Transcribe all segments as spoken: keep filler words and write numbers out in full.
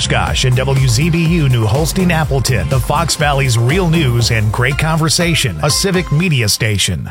Oshkosh and W Z B U New Holstein Appleton, the Fox Valley's real news and great conversation, a civic media station.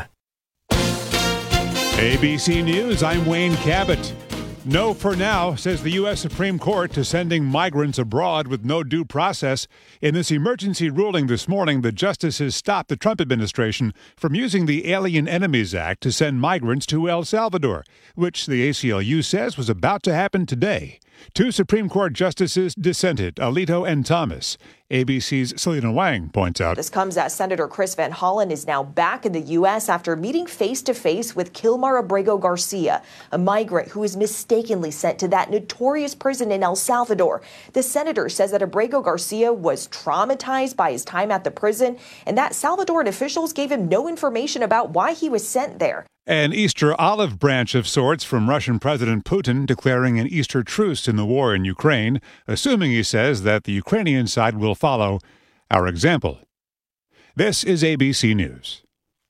A B C News, I'm Wayne Cabot. No for now, says the U S Supreme Court to sending migrants abroad with no due process. In this emergency ruling this morning, the justices stopped the Trump administration from using the Alien Enemies Act to send migrants to El Salvador, which the A C L U says was about to happen today. Two Supreme Court justices dissented, Alito and Thomas. A B C's Selena Wang points out. This comes as Senator Chris Van Hollen is now back in the U S after meeting face-to-face with Kilmar Abrego Garcia, a migrant who was mistakenly sent to that notorious prison in El Salvador. The senator says that Abrego Garcia was traumatized by his time at the prison and that Salvadoran officials gave him no information about why he was sent there. An Easter olive branch of sorts from Russian President Putin declaring an Easter truce in the war in Ukraine, assuming, he says, that the Ukrainian side will follow our example. This is A B C News.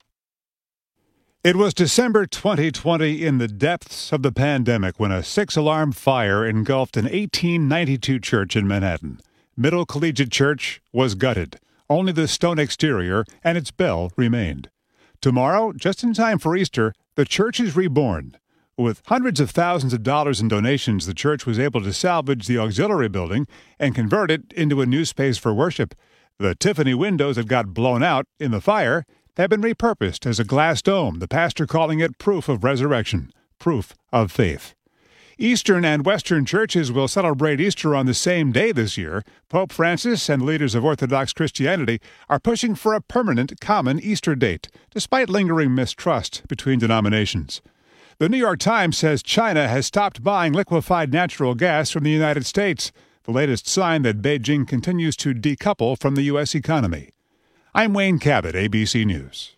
It was December twenty twenty in the depths of the pandemic when a six-alarm fire engulfed an eighteen ninety-two church in Manhattan. Middle Collegiate Church was gutted. Only the stone exterior and its bell remained. Tomorrow, just in time for Easter, the church is reborn. With hundreds of thousands of dollars in donations, the church was able to salvage the auxiliary building and convert it into a new space for worship. The Tiffany windows that got blown out in the fire have been repurposed as a glass dome, the pastor calling it proof of resurrection, proof of faith. Eastern and Western churches will celebrate Easter on the same day this year. Pope Francis and leaders of Orthodox Christianity are pushing for a permanent common Easter date, despite lingering mistrust between denominations. The New York Times says China has stopped buying liquefied natural gas from the United States, the latest sign that Beijing continues to decouple from the U S economy. I'm Wayne Cabot, A B C News.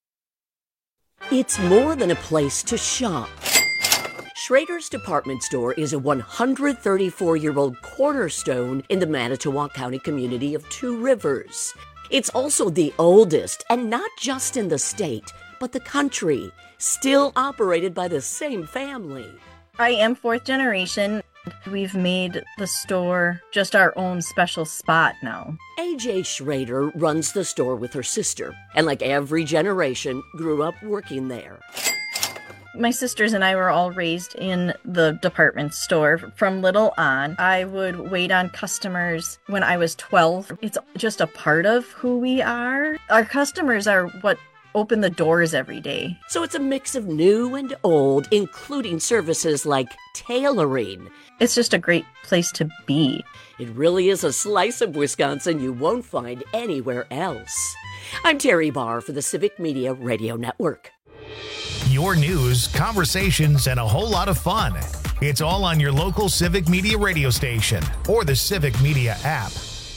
It's more than a place to shop. Schrader's Department Store is a one hundred thirty-four-year-old cornerstone in the Manitowoc County community of Two Rivers. It's also the oldest, and not just in the state, but the country, still operated by the same family. I am fourth generation. We've made the store just our own special spot now. A J Schrader runs the store with her sister, and like every generation, grew up working there. My sisters and I were all raised in the department store from little on. I would wait on customers when I was twelve. It's just a part of who we are. Our customers are what open the doors every day. So it's a mix of new and old, including services like tailoring. It's just a great place to be. It really is a slice of Wisconsin you won't find anywhere else. I'm Terry Barr for the Civic Media Radio Network. Your news, conversations, and a whole lot of fun. It's all on your local Civic Media radio station or the Civic Media app.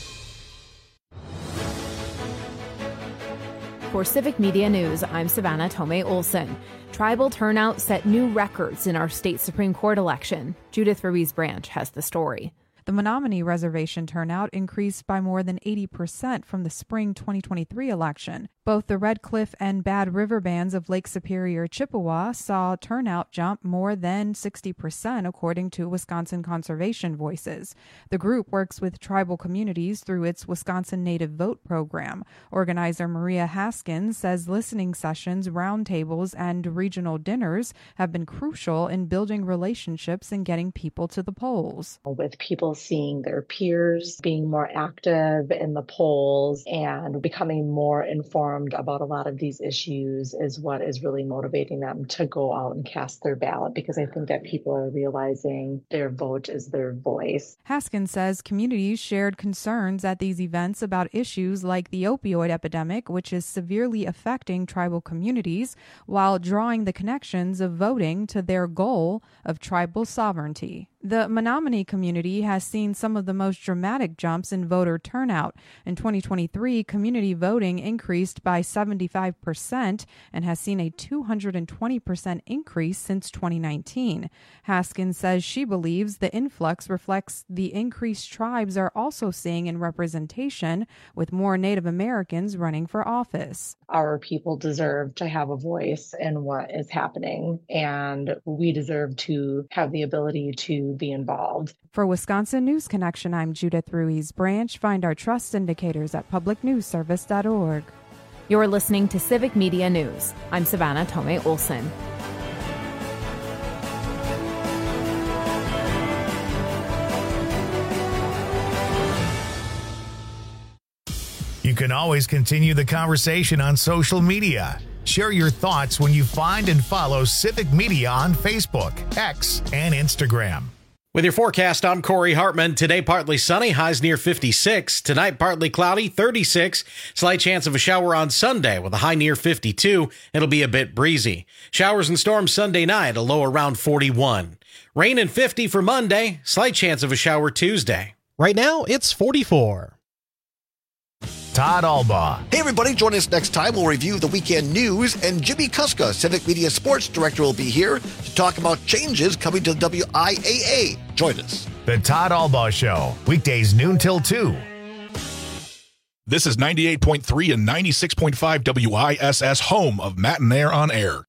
For Civic Media News, I'm Savannah Tomei Olson. Tribal turnout set new records in our state Supreme Court election. Judith Ruiz Branch has the story. The Menominee Reservation turnout increased by more than eighty percent from the spring twenty twenty-three election. Both the Red Cliff and Bad River bands of Lake Superior, Chippewa saw turnout jump more than sixty percent, according to Wisconsin Conservation Voices. The group works with tribal communities through its Wisconsin Native Vote program. Organizer Maria Haskins says listening sessions, roundtables, and regional dinners have been crucial in building relationships and getting people to the polls. With people seeing their peers being more active in the polls and becoming more informed about a lot of these issues is what is really motivating them to go out and cast their ballot, because I think that people are realizing their vote is their voice. Haskins says communities shared concerns at these events about issues like the opioid epidemic, which is severely affecting tribal communities, while drawing the connections of voting to their goal of tribal sovereignty. The Menominee community has seen some of the most dramatic jumps in voter turnout. In twenty twenty-three, community voting increased by seventy-five percent and has seen a two hundred twenty percent increase since twenty nineteen. Haskins says she believes the influx reflects the increased tribes are also seeing in representation, with more Native Americans running for office. Our people deserve to have a voice in what is happening, and we deserve to have the ability to to be involved. For Wisconsin News Connection, I'm Judith Ruiz Branch. Find our trust indicators at public news service dot org. You're listening to Civic Media News. I'm Savannah Tomei Olson. You can always continue the conversation on social media. Share your thoughts when you find and follow Civic Media on Facebook, X, and Instagram. With your forecast, I'm Corey Hartman. Today, partly sunny, highs near fifty-six. Tonight, partly cloudy, thirty-six. Slight chance of a shower on Sunday with a high near fifty-two. It'll be a bit breezy. Showers and storms Sunday night, a low around forty-one. Rain and fifty for Monday. Slight chance of a shower Tuesday. Right now, it's forty-four. Todd Albaugh. Hey everybody, join us next time. We'll review the weekend news, and Jimmy Kuska, Civic Media Sports Director, will be here to talk about changes coming to the W I A A. Join us. The Todd Albaugh Show, weekdays noon till two. This is ninety-eight point three and ninety-six point five W I S S, home of Matt and Air on Air.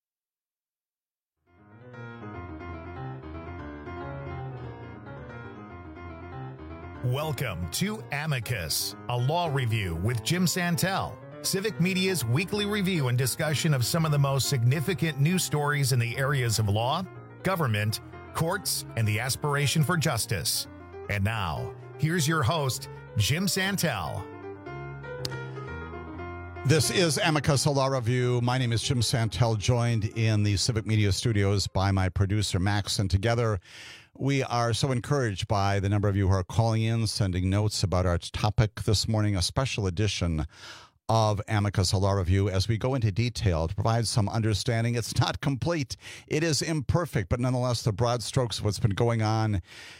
Welcome to Amicus, a law review with Jim Santel, Civic Media's weekly review and discussion of some of the most significant news stories in the areas of law, government, courts, and the aspiration for justice. And now, here's your host, Jim Santel. This is Amicus, a law review. My name is Jim Santel, joined in the Civic Media studios by my producer, Max, and together we are so encouraged by the number of you who are calling in, sending notes about our topic this morning, a special edition of Amicus, a law review, as we go into detail to provide some understanding. It's not complete. It is imperfect, but nonetheless, the broad strokes of what's been going on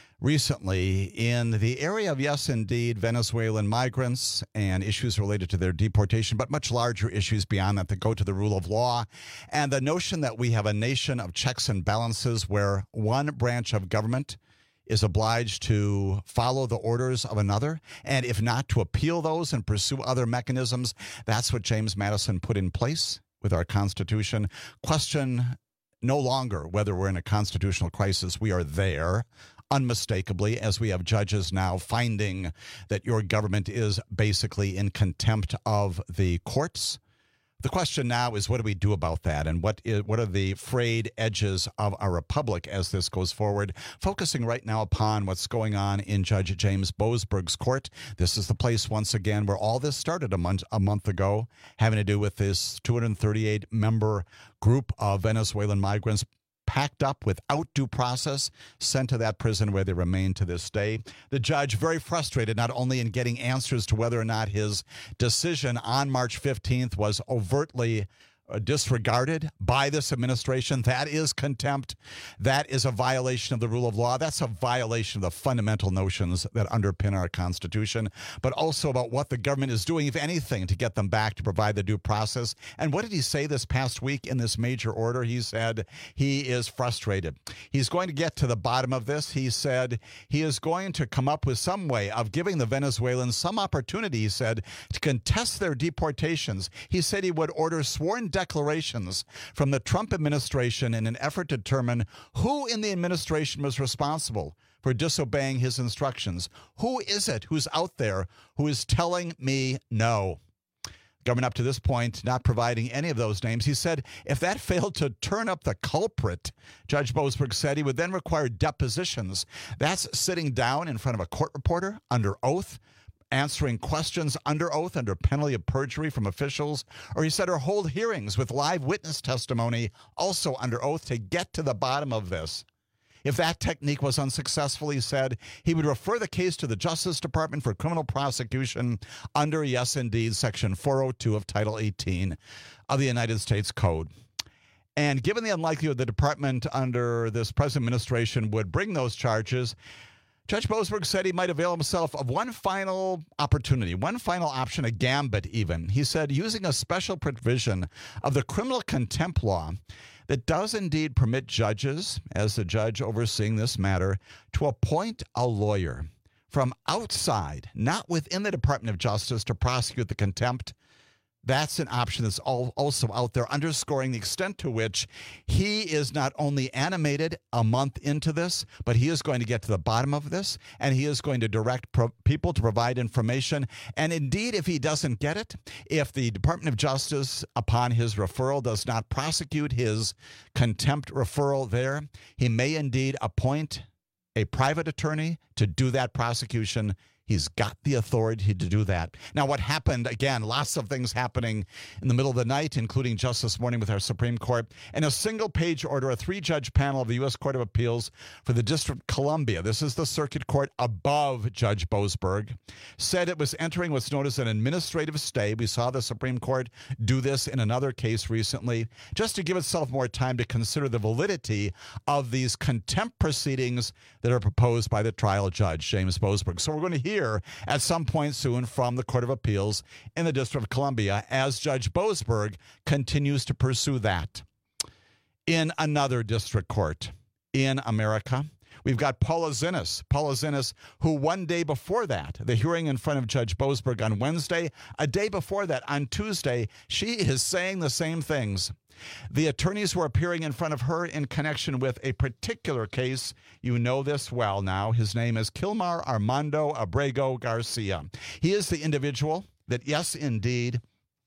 recently in the area of, yes, indeed, Venezuelan migrants and issues related to their deportation, but much larger issues beyond that that go to the rule of law and the notion that we have a nation of checks and balances where one branch of government is obliged to follow the orders of another, and if not, to appeal those and pursue other mechanisms. That's what James Madison put in place with our Constitution. Question no longer whether we're in a constitutional crisis. We are there unmistakably, as we have judges now finding that your government is basically in contempt of the courts. The question now is, what do we do about that? And what is, what are the frayed edges of our republic as this goes forward? Focusing right now upon what's going on in Judge James Boasberg's court. This is the place, once again, where all this started a month, a month ago, having to do with this two hundred thirty-eight member group of Venezuelan migrants packed up without due process, sent to that prison where they remain to this day. The judge very frustrated not only in getting answers to whether or not his decision on March fifteenth was overtly uh, disregarded by this administration. That is contempt. That is a violation of the rule of law. That's a violation of the fundamental notions that underpin our Constitution, but also about what the government is doing, if anything, to get them back to provide the due process. And what did he say this past week in this major order? He said he is frustrated. He's going to get to the bottom of this. He said he is going to come up with some way of giving the Venezuelans some opportunity, he said, to contest their deportations. He said he would order sworn declarations from the Trump administration in an effort to determine who in the administration was responsible for disobeying his instructions. Who is it who's out there who is telling me no? Government up to this point not providing any of those names. He said if that failed to turn up the culprit, Judge Boasberg said he would then require depositions. That's sitting down in front of a court reporter under oath, answering questions under oath under penalty of perjury from officials, or he said, or hold hearings with live witness testimony also under oath to get to the bottom of this. If that technique was unsuccessful, he said, he would refer the case to the Justice Department for criminal prosecution under, yes, indeed, Section four oh two of Title eighteen of the United States Code. And given the unlikelihood the department under this present administration would bring those charges, Judge Boasberg said he might avail himself of one final opportunity, one final option, a gambit even. He said using a special provision of the criminal contempt law that does indeed permit judges, as the judge overseeing this matter, to appoint a lawyer from outside, not within the Department of Justice, to prosecute the contempt. That's an option that's all also out there, underscoring the extent to which he is not only animated a month into this, but he is going to get to the bottom of this, and he is going to direct pro- people to provide information. And indeed, if he doesn't get it, if the Department of Justice, upon his referral, does not prosecute his contempt referral there, he may indeed appoint a private attorney to do that prosecution. He's got the authority to do that. Now, what happened, again, lots of things happening in the middle of the night, including just this morning with our Supreme Court. In a single-page order, a three-judge panel of the U S Court of Appeals for the District of Columbia, this is the circuit court above Judge Boasberg, said it was entering what's known as an administrative stay. We saw the Supreme Court do this in another case recently, just to give itself more time to consider the validity of these contempt proceedings that are proposed by the trial judge, James Boasberg. So we're going to hear Here at some point soon from the Court of Appeals in the District of Columbia as Judge Boasberg continues to pursue that. In another district court in America, we've got Paula Zinnes. Paula Zinnes, who one day before that, the hearing in front of Judge Boasberg on Wednesday, a day before that, on Tuesday, she is saying the same things. The attorneys were appearing in front of her in connection with a particular case. You know this well now. His name is Kilmar Armando Abrego Garcia. He is the individual that, yes, indeed,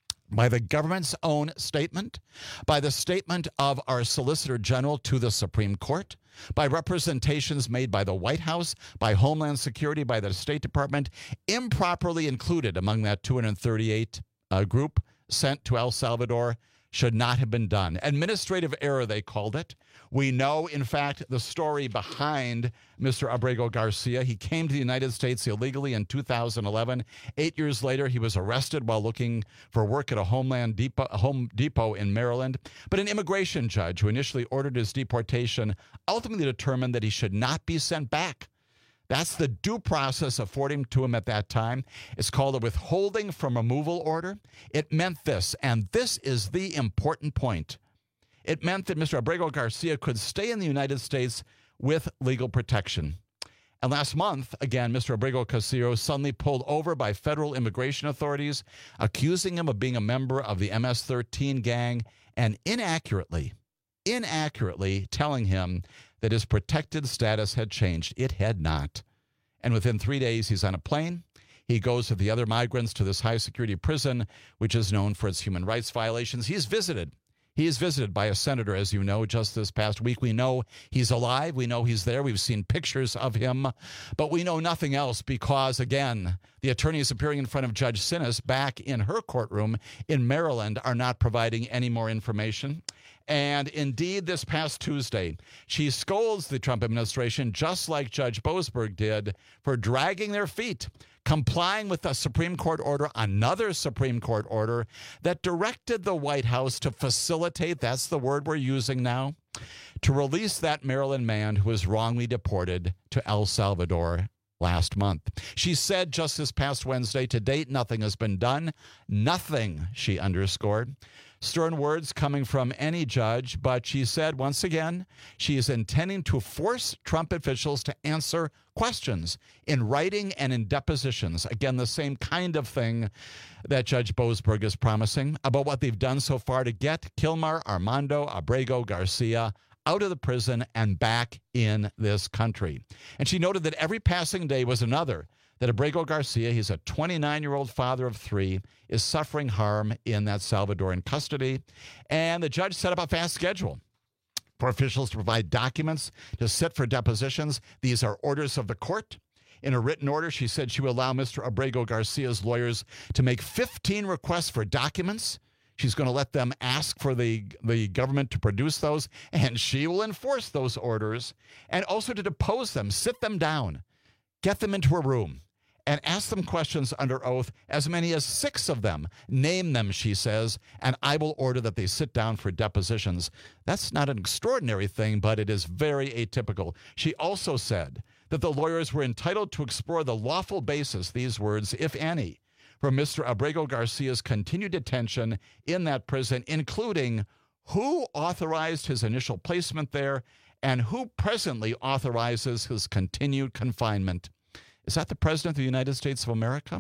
by the government's own statement, by the statement of our Solicitor General to the Supreme Court, by representations made by the White House, by Homeland Security, by the State Department, improperly included among that two hundred thirty-eight uh, group sent to El Salvador, should not have been done. Administrative error, they called it. We know, in fact, the story behind Mister Abrego Garcia. He came to the United States illegally in two thousand eleven. Eight years later, he was arrested while looking for work at a Homeland Depot, a Home Depot in Maryland. But an immigration judge who initially ordered his deportation ultimately determined that he should not be sent back. That's the due process afforded to him at that time. It's called a withholding from removal order. It meant this, and this is the important point. It meant that Mister Abrego Garcia could stay in the United States with legal protection. And last month, again, Mister Abrego Garcia suddenly pulled over by federal immigration authorities, accusing him of being a member of the M S thirteen gang, and inaccurately, inaccurately telling him that his protected status had changed. It had not. And within three days, he's on a plane. He goes with the other migrants to this high-security prison, which is known for its human rights violations. He's visited. He is visited by a senator, as you know, just this past week. We know he's alive. We know he's there. We've seen pictures of him. But we know nothing else because, again, the attorneys appearing in front of Judge Zinnes back in her courtroom in Maryland are not providing any more information. And indeed, this past Tuesday, she scolds the Trump administration, just like Judge Boasberg did, for dragging their feet, complying with a Supreme Court order, another Supreme Court order that directed the White House to facilitate, that's the word we're using now, to release that Maryland man who was wrongly deported to El Salvador last month. She said just this past Wednesday, to date, nothing has been done. Nothing, she underscored. Stern words coming from any judge, but she said once again, she is intending to force Trump officials to answer questions in writing and in depositions. Again, the same kind of thing that Judge Boasberg is promising about what they've done so far to get Kilmar Armando Abrego Garcia out of the prison and back in this country. And she noted that every passing day was another, that Abrego Garcia, he's a twenty-nine-year-old father of three, is suffering harm in that Salvadoran custody. And the judge set up a fast schedule for officials to provide documents to sit for depositions. These are orders of the court. In a written order, she said she will allow Mister Abrego Garcia's lawyers to make fifteen requests for documents. She's going to let them ask for the, the government to produce those, and she will enforce those orders, and also to depose them, sit them down, get them into a room, and ask them questions under oath, as many as six of them. Name them, she says, and I will order that they sit down for depositions. That's not an extraordinary thing, but it is very atypical. She also said that the lawyers were entitled to explore the lawful basis, these words, if any, for Mister Abrego Garcia's continued detention in that prison, including who authorized his initial placement there and who presently authorizes his continued confinement. Is that the President of the United States of America?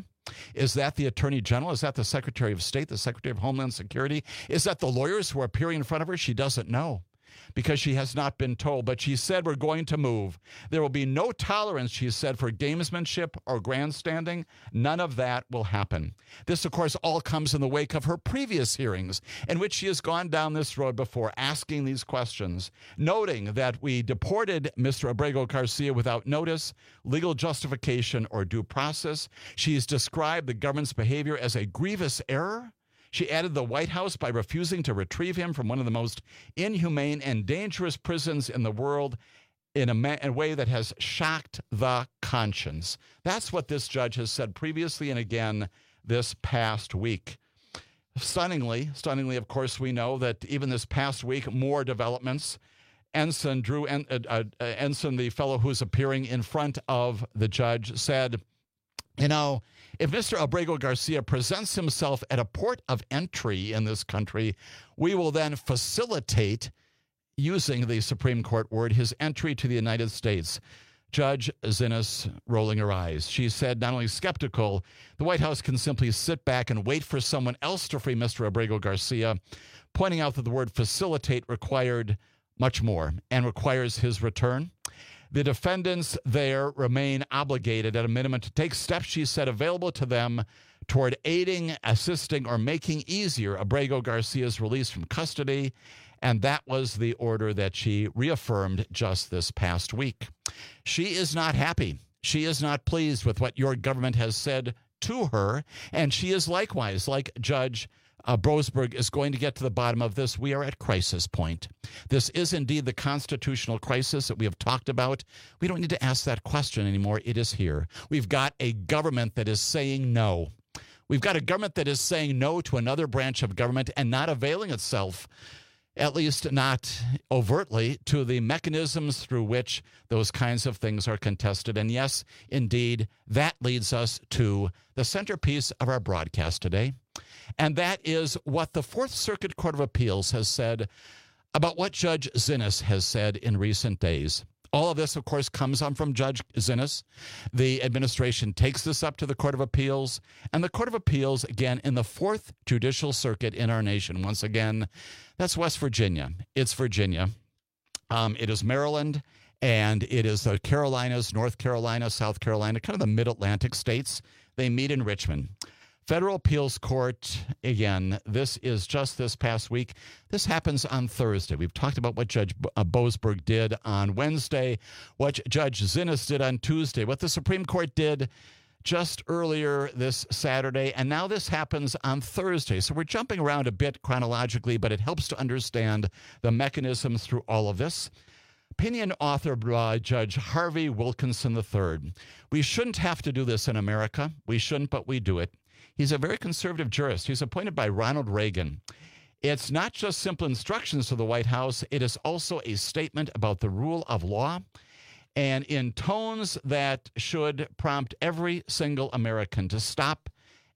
Is that the Attorney General? Is that the Secretary of State, the Secretary of Homeland Security? Is that the lawyers who are appearing in front of her? She doesn't know, because she has not been told. But she said, we're going to move. There will be no tolerance, she said, for gamesmanship or grandstanding. None of that will happen. This, of course, all comes in the wake of her previous hearings in which she has gone down this road before, asking these questions, noting that we deported Mister Abrego Garcia without notice, legal justification, or due process. She's described the government's behavior as a grievous error. She added the White House by refusing to retrieve him from one of the most inhumane and dangerous prisons in the world in a, ma- a way that has shocked the conscience. That's what this judge has said previously and again this past week. Stunningly, stunningly, of course, we know that even this past week, more developments. Ensign Drew en- uh, uh, Ensign, the fellow who's appearing in front of the judge, said, you know, if Mister Abrego Garcia presents himself at a port of entry in this country, we will then facilitate, using the Supreme Court word, his entry to the United States. Judge Zinnes rolling her eyes. She said, not only skeptical, the White House can simply sit back and wait for someone else to free Mister Abrego Garcia, pointing out that the word facilitate required much more and requires his return. The defendants there remain obligated at a minimum to take steps, she said, available to them toward aiding, assisting, or making easier Abrego Garcia's release from custody. And that was the order that she reaffirmed just this past week. She is not happy. She is not pleased with what your government has said to her. And she is likewise, like Judge Uh, Boasberg, is going to get to the bottom of this. We are at crisis point. This is indeed the constitutional crisis that we have talked about. We don't need to ask that question anymore. It is here. We've got a government that is saying no. We've got a government that is saying no to another branch of government and not availing itself, at least not overtly, to the mechanisms through which those kinds of things are contested. And yes, indeed, that leads us to the centerpiece of our broadcast today. And that is what the Fourth Circuit Court of Appeals has said about what Judge Zinnes has said in recent days. All of this, of course, comes on from Judge Zinnes. The administration takes this up to the Court of Appeals, and the Court of Appeals, again, in the Fourth Judicial Circuit in our nation, once again, that's West Virginia. It's Virginia. Um, it is Maryland, and it is the Carolinas, North Carolina, South Carolina, kind of the mid-Atlantic states. They meet in Richmond. Federal Appeals Court, again, this is just this past week. This happens on Thursday. We've talked about what Judge Boasberg did on Wednesday, what Judge Zinnes did on Tuesday, what the Supreme Court did just earlier this Saturday, and now this happens on Thursday. So we're jumping around a bit chronologically, but it helps to understand the mechanisms through all of this. Opinion authored by Judge Harvey Wilkinson the third. We shouldn't have to do this in America. We shouldn't, but we do it. He's a very conservative jurist. He's appointed by Ronald Reagan. It's not just simple instructions to the White House. It is also a statement about the rule of law, and in tones that should prompt every single American to stop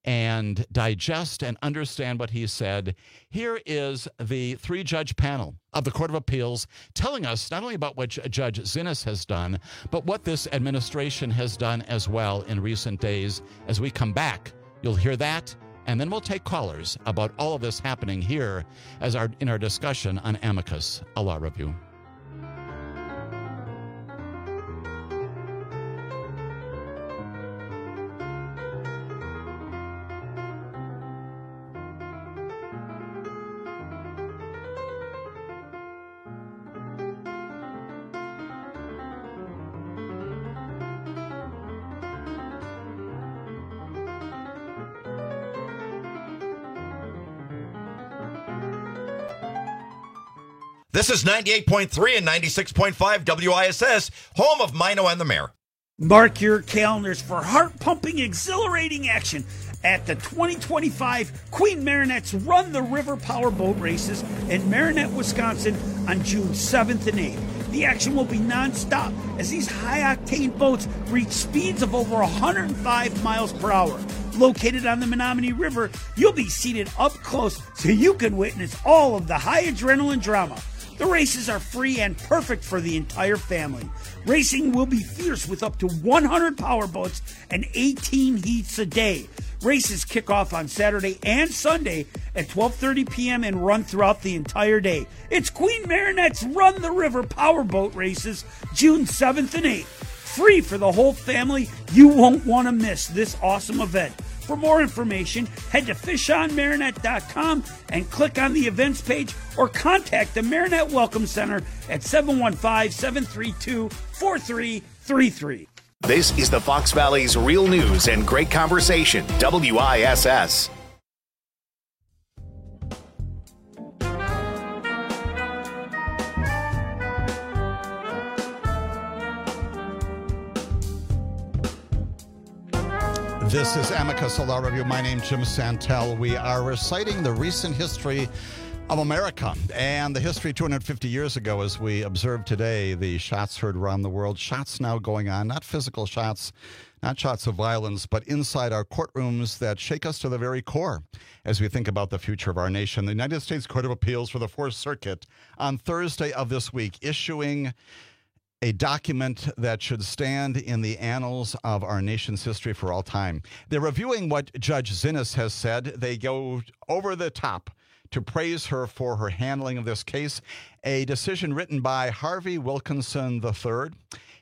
and digest and understand what he said. Here is the three-judge panel of the Court of Appeals telling us not only about what Judge Zinnes has done, but what this administration has done as well in recent days. As we come back, you'll hear that, and then we'll take callers about all of this happening here as our in our discussion on Amicus, a law review. This is ninety-eight point three and ninety-six point five W I S S, home of Mino and the Mayor. Mark your calendars for heart-pumping, exhilarating action at the twenty twenty-five Queen Marinette's Run the River Power Boat Races in Marinette, Wisconsin on June seventh and eighth. The action will be nonstop as these high-octane boats reach speeds of over one hundred five miles per hour. Located on the Menominee River, you'll be seated up close so you can witness all of the high adrenaline drama. The races are free and perfect for the entire family. Racing will be fierce with up to one hundred powerboats and eighteen heats a day. Races kick off on Saturday and Sunday at twelve thirty p.m. and run throughout the entire day. It's Queen Marinette's Run the River Powerboat Races, June seventh and eighth. Free for the whole family. You won't want to miss this awesome event. For more information, head to fish on marinette dot com and click on the events page or contact the Marinette Welcome Center at seven one five, seven three two, four three three three. This is the Fox Valley's real news and great conversation, W I S S. This is Amicus, a law review. My name's Jim Santel. We are reciting the recent history of America and the history two hundred fifty years ago as we observe today the shots heard around the world. Shots now going on, not physical shots, not shots of violence, but inside our courtrooms that shake us to the very core as we think about the future of our nation. The United States Court of Appeals for the Fourth Circuit on Thursday of this week issuing a document that should stand in the annals of our nation's history for all time. They're reviewing what Judge Zinnes has said. They go over the top to praise her for her handling of this case. A decision written by Harvey Wilkinson the third.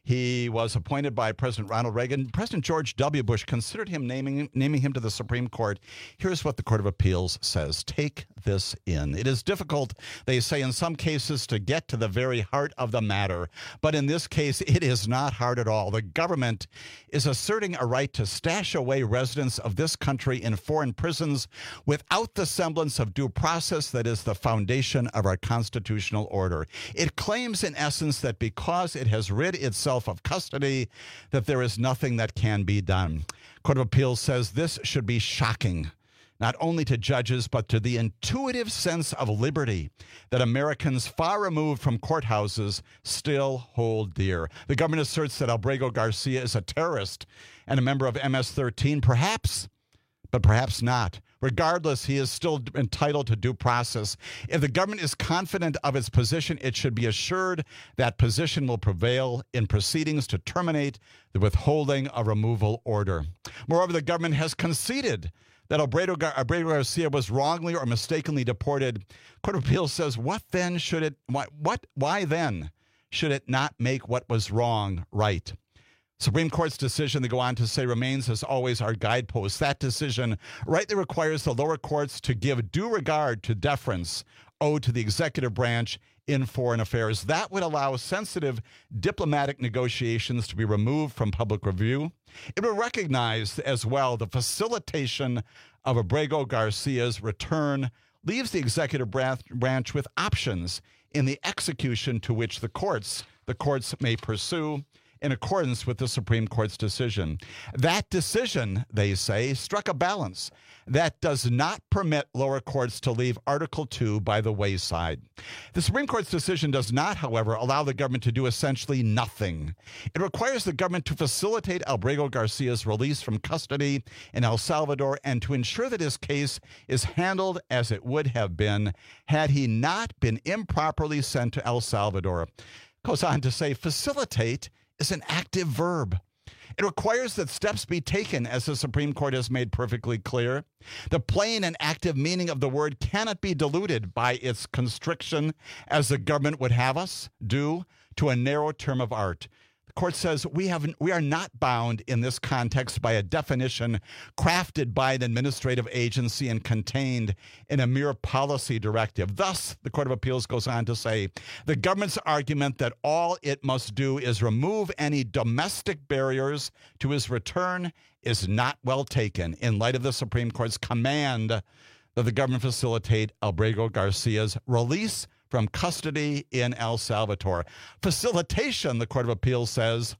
He was appointed by President Ronald Reagan. President George W. Bush considered him naming, naming him to the Supreme Court. Here's what the Court of Appeals says. Take this in. It is difficult, they say, in some cases to get to the very heart of the matter. But in this case, it is not hard at all. The government is asserting a right to stash away residents of this country in foreign prisons without the semblance of due process that is the foundation of our constitutional order. It claims, in essence, that because it has rid itself of custody, that there is nothing that can be done. Court of Appeals says this should be shocking, not only to judges, but to the intuitive sense of liberty that Americans far removed from courthouses still hold dear. The government asserts that Albrego Garcia is a terrorist and a member of M S thirteen, perhaps, but perhaps not. Regardless, he is still entitled to due process. If the government is confident of its position, it should be assured that position will prevail in proceedings to terminate the withholding of removal order. Moreover, the government has conceded that Albrego Garcia was wrongly or mistakenly deported. Court of Appeals says, what then should it, why, what, why then should it not make what was wrong right? Supreme Court's decision, they go on to say, remains as always our guidepost. That decision rightly requires the lower courts to give due regard to deference owed to the executive branch in foreign affairs. That would allow sensitive diplomatic negotiations to be removed from public review. It would recognize as well the facilitation of Albrego Garcia's return leaves the executive branch with options in the execution to which the courts, the courts may pursue in accordance with the Supreme Court's decision. That decision, they say, struck a balance that does not permit lower courts to leave Article two by the wayside. The Supreme Court's decision does not, however, allow the government to do essentially nothing. It requires the government to facilitate Albrego Garcia's release from custody in El Salvador and to ensure that his case is handled as it would have been had he not been improperly sent to El Salvador. Goes on to say, facilitate is an active verb. It requires that steps be taken, as the Supreme Court has made perfectly clear. The plain and active meaning of the word cannot be diluted by its constriction, as the government would have us do, to a narrow term of art. The court says we have we are not bound in this context by a definition crafted by an administrative agency and contained in a mere policy directive. Thus, the Court of Appeals goes on to say, the government's argument that all it must do is remove any domestic barriers to his return is not well taken in light of the Supreme Court's command that the government facilitate Albrego Garcia's release from custody in El Salvador. Facilitation, the Court of Appeals says,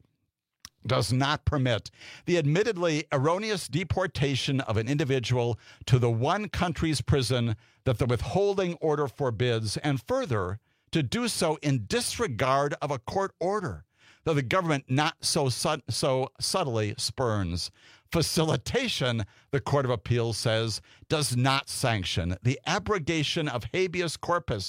does not permit the admittedly erroneous deportation of an individual to the one country's prison that the withholding order forbids, and further, to do so in disregard of a court order that the government not so, su- so subtly spurns. Facilitation, the Court of Appeals says, does not sanction the abrogation of habeas corpus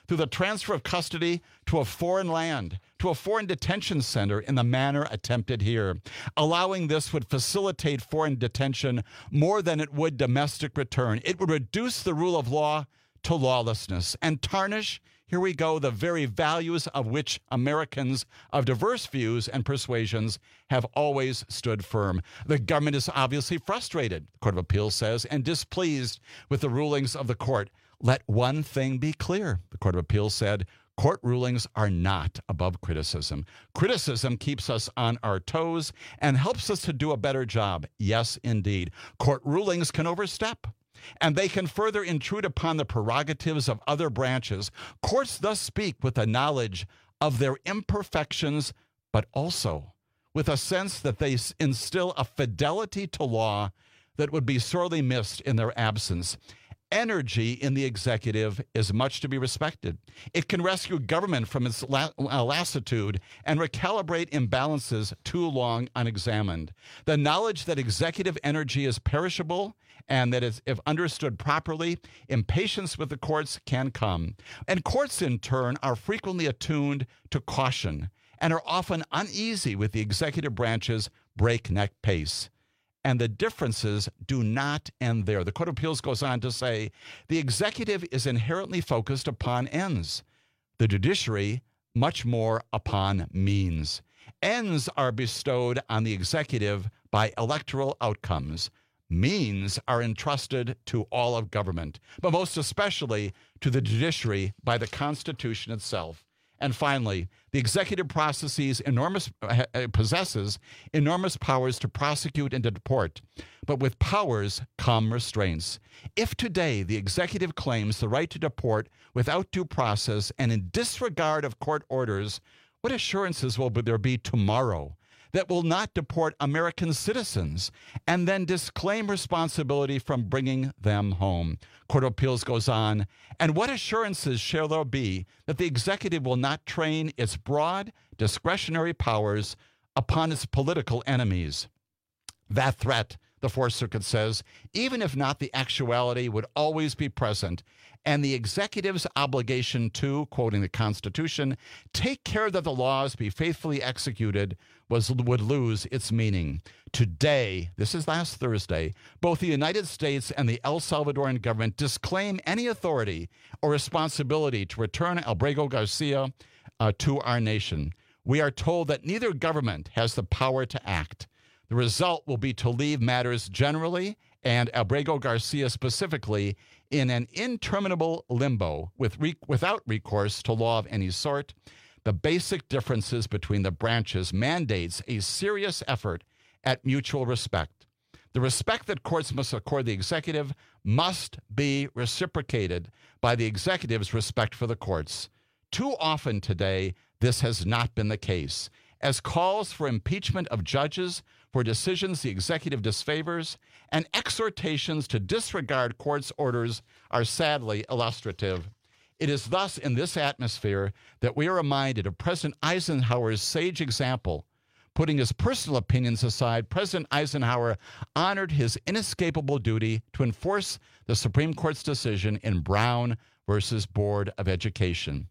through the transfer of custody to a foreign land, to a foreign detention center in the manner attempted here. Allowing this would facilitate foreign detention more than it would domestic return. It would reduce the rule of law to lawlessness and tarnish, here we go, the very values of which Americans of diverse views and persuasions have always stood firm. The government is obviously frustrated, the Court of Appeals says, and displeased with the rulings of the court. Let one thing be clear, the Court of Appeals said. Court rulings are not above criticism. Criticism keeps us on our toes and helps us to do a better job. Yes, indeed. Court rulings can overstep, and they can further intrude upon the prerogatives of other branches. Courts thus speak with a knowledge of their imperfections, but also with a sense that they instill a fidelity to law that would be sorely missed in their absence. Energy in the executive is much to be respected. It can rescue government from its la- lassitude and recalibrate imbalances too long unexamined. The knowledge that executive energy is perishable and that it's, if understood properly, impatience with the courts can come. And courts, in turn, are frequently attuned to caution and are often uneasy with the executive branch's breakneck pace. And the differences do not end there. The Court of Appeals goes on to say, the executive is inherently focused upon ends, the judiciary much more upon means. Ends are bestowed on the executive by electoral outcomes. Means are entrusted to all of government, but most especially to the judiciary by the Constitution itself. And finally, the executive processes enormous, uh, possesses enormous powers to prosecute and to deport, but with powers come restraints. If today the executive claims the right to deport without due process and in disregard of court orders, what assurances will there be tomorrow that will not deport American citizens and then disclaim responsibility from bringing them home? Court of Appeals goes on, and what assurances shall there be that the executive will not train its broad discretionary powers upon its political enemies? That threat, the Fourth Circuit says, even if not the actuality, would always be present, and the executive's obligation to, quoting the Constitution, take care that the laws be faithfully executed was would lose its meaning. Today, this is last Thursday, both the United States and the El Salvadoran government disclaim any authority or responsibility to return Abrego Garcia uh, to our nation. We are told that neither government has the power to act. The result will be to leave matters generally and Abrego Garcia specifically in an interminable limbo with re- without recourse to law of any sort. The basic differences between the branches mandates a serious effort at mutual respect. The respect that courts must accord the executive must be reciprocated by the executive's respect for the courts. Too often today, this has not been the case, as calls for impeachment of judges for decisions the executive disfavors and exhortations to disregard courts' orders are sadly illustrative. It is thus in this atmosphere that we are reminded of President Eisenhower's sage example. Putting his personal opinions aside, President Eisenhower honored his inescapable duty to enforce the Supreme Court's decision in Brown versus Board of Education.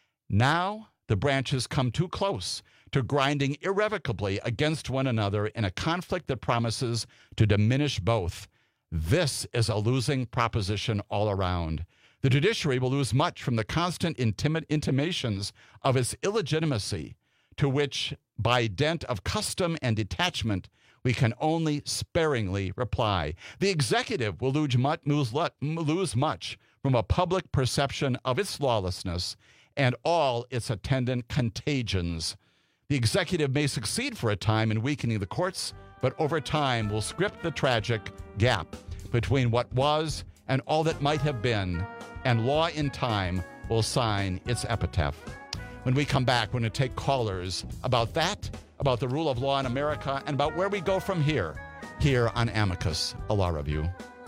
Now, the branches come too close to grinding irrevocably against one another in a conflict that promises to diminish both. This is a losing proposition all around. The judiciary will lose much from the constant intimate intimations of its illegitimacy, to which, by dint of custom and detachment, we can only sparingly reply. The executive will lose much, lose much from a public perception of its lawlessness and all its attendant contagions. The executive may succeed for a time in weakening the courts, but over time will script the tragic gap between what was and all that might have been, and law in time will sign its epitaph. When we come back, we're going to take callers about that, about the rule of law in America, and about where we go from here, here on Amicus, a Law Review.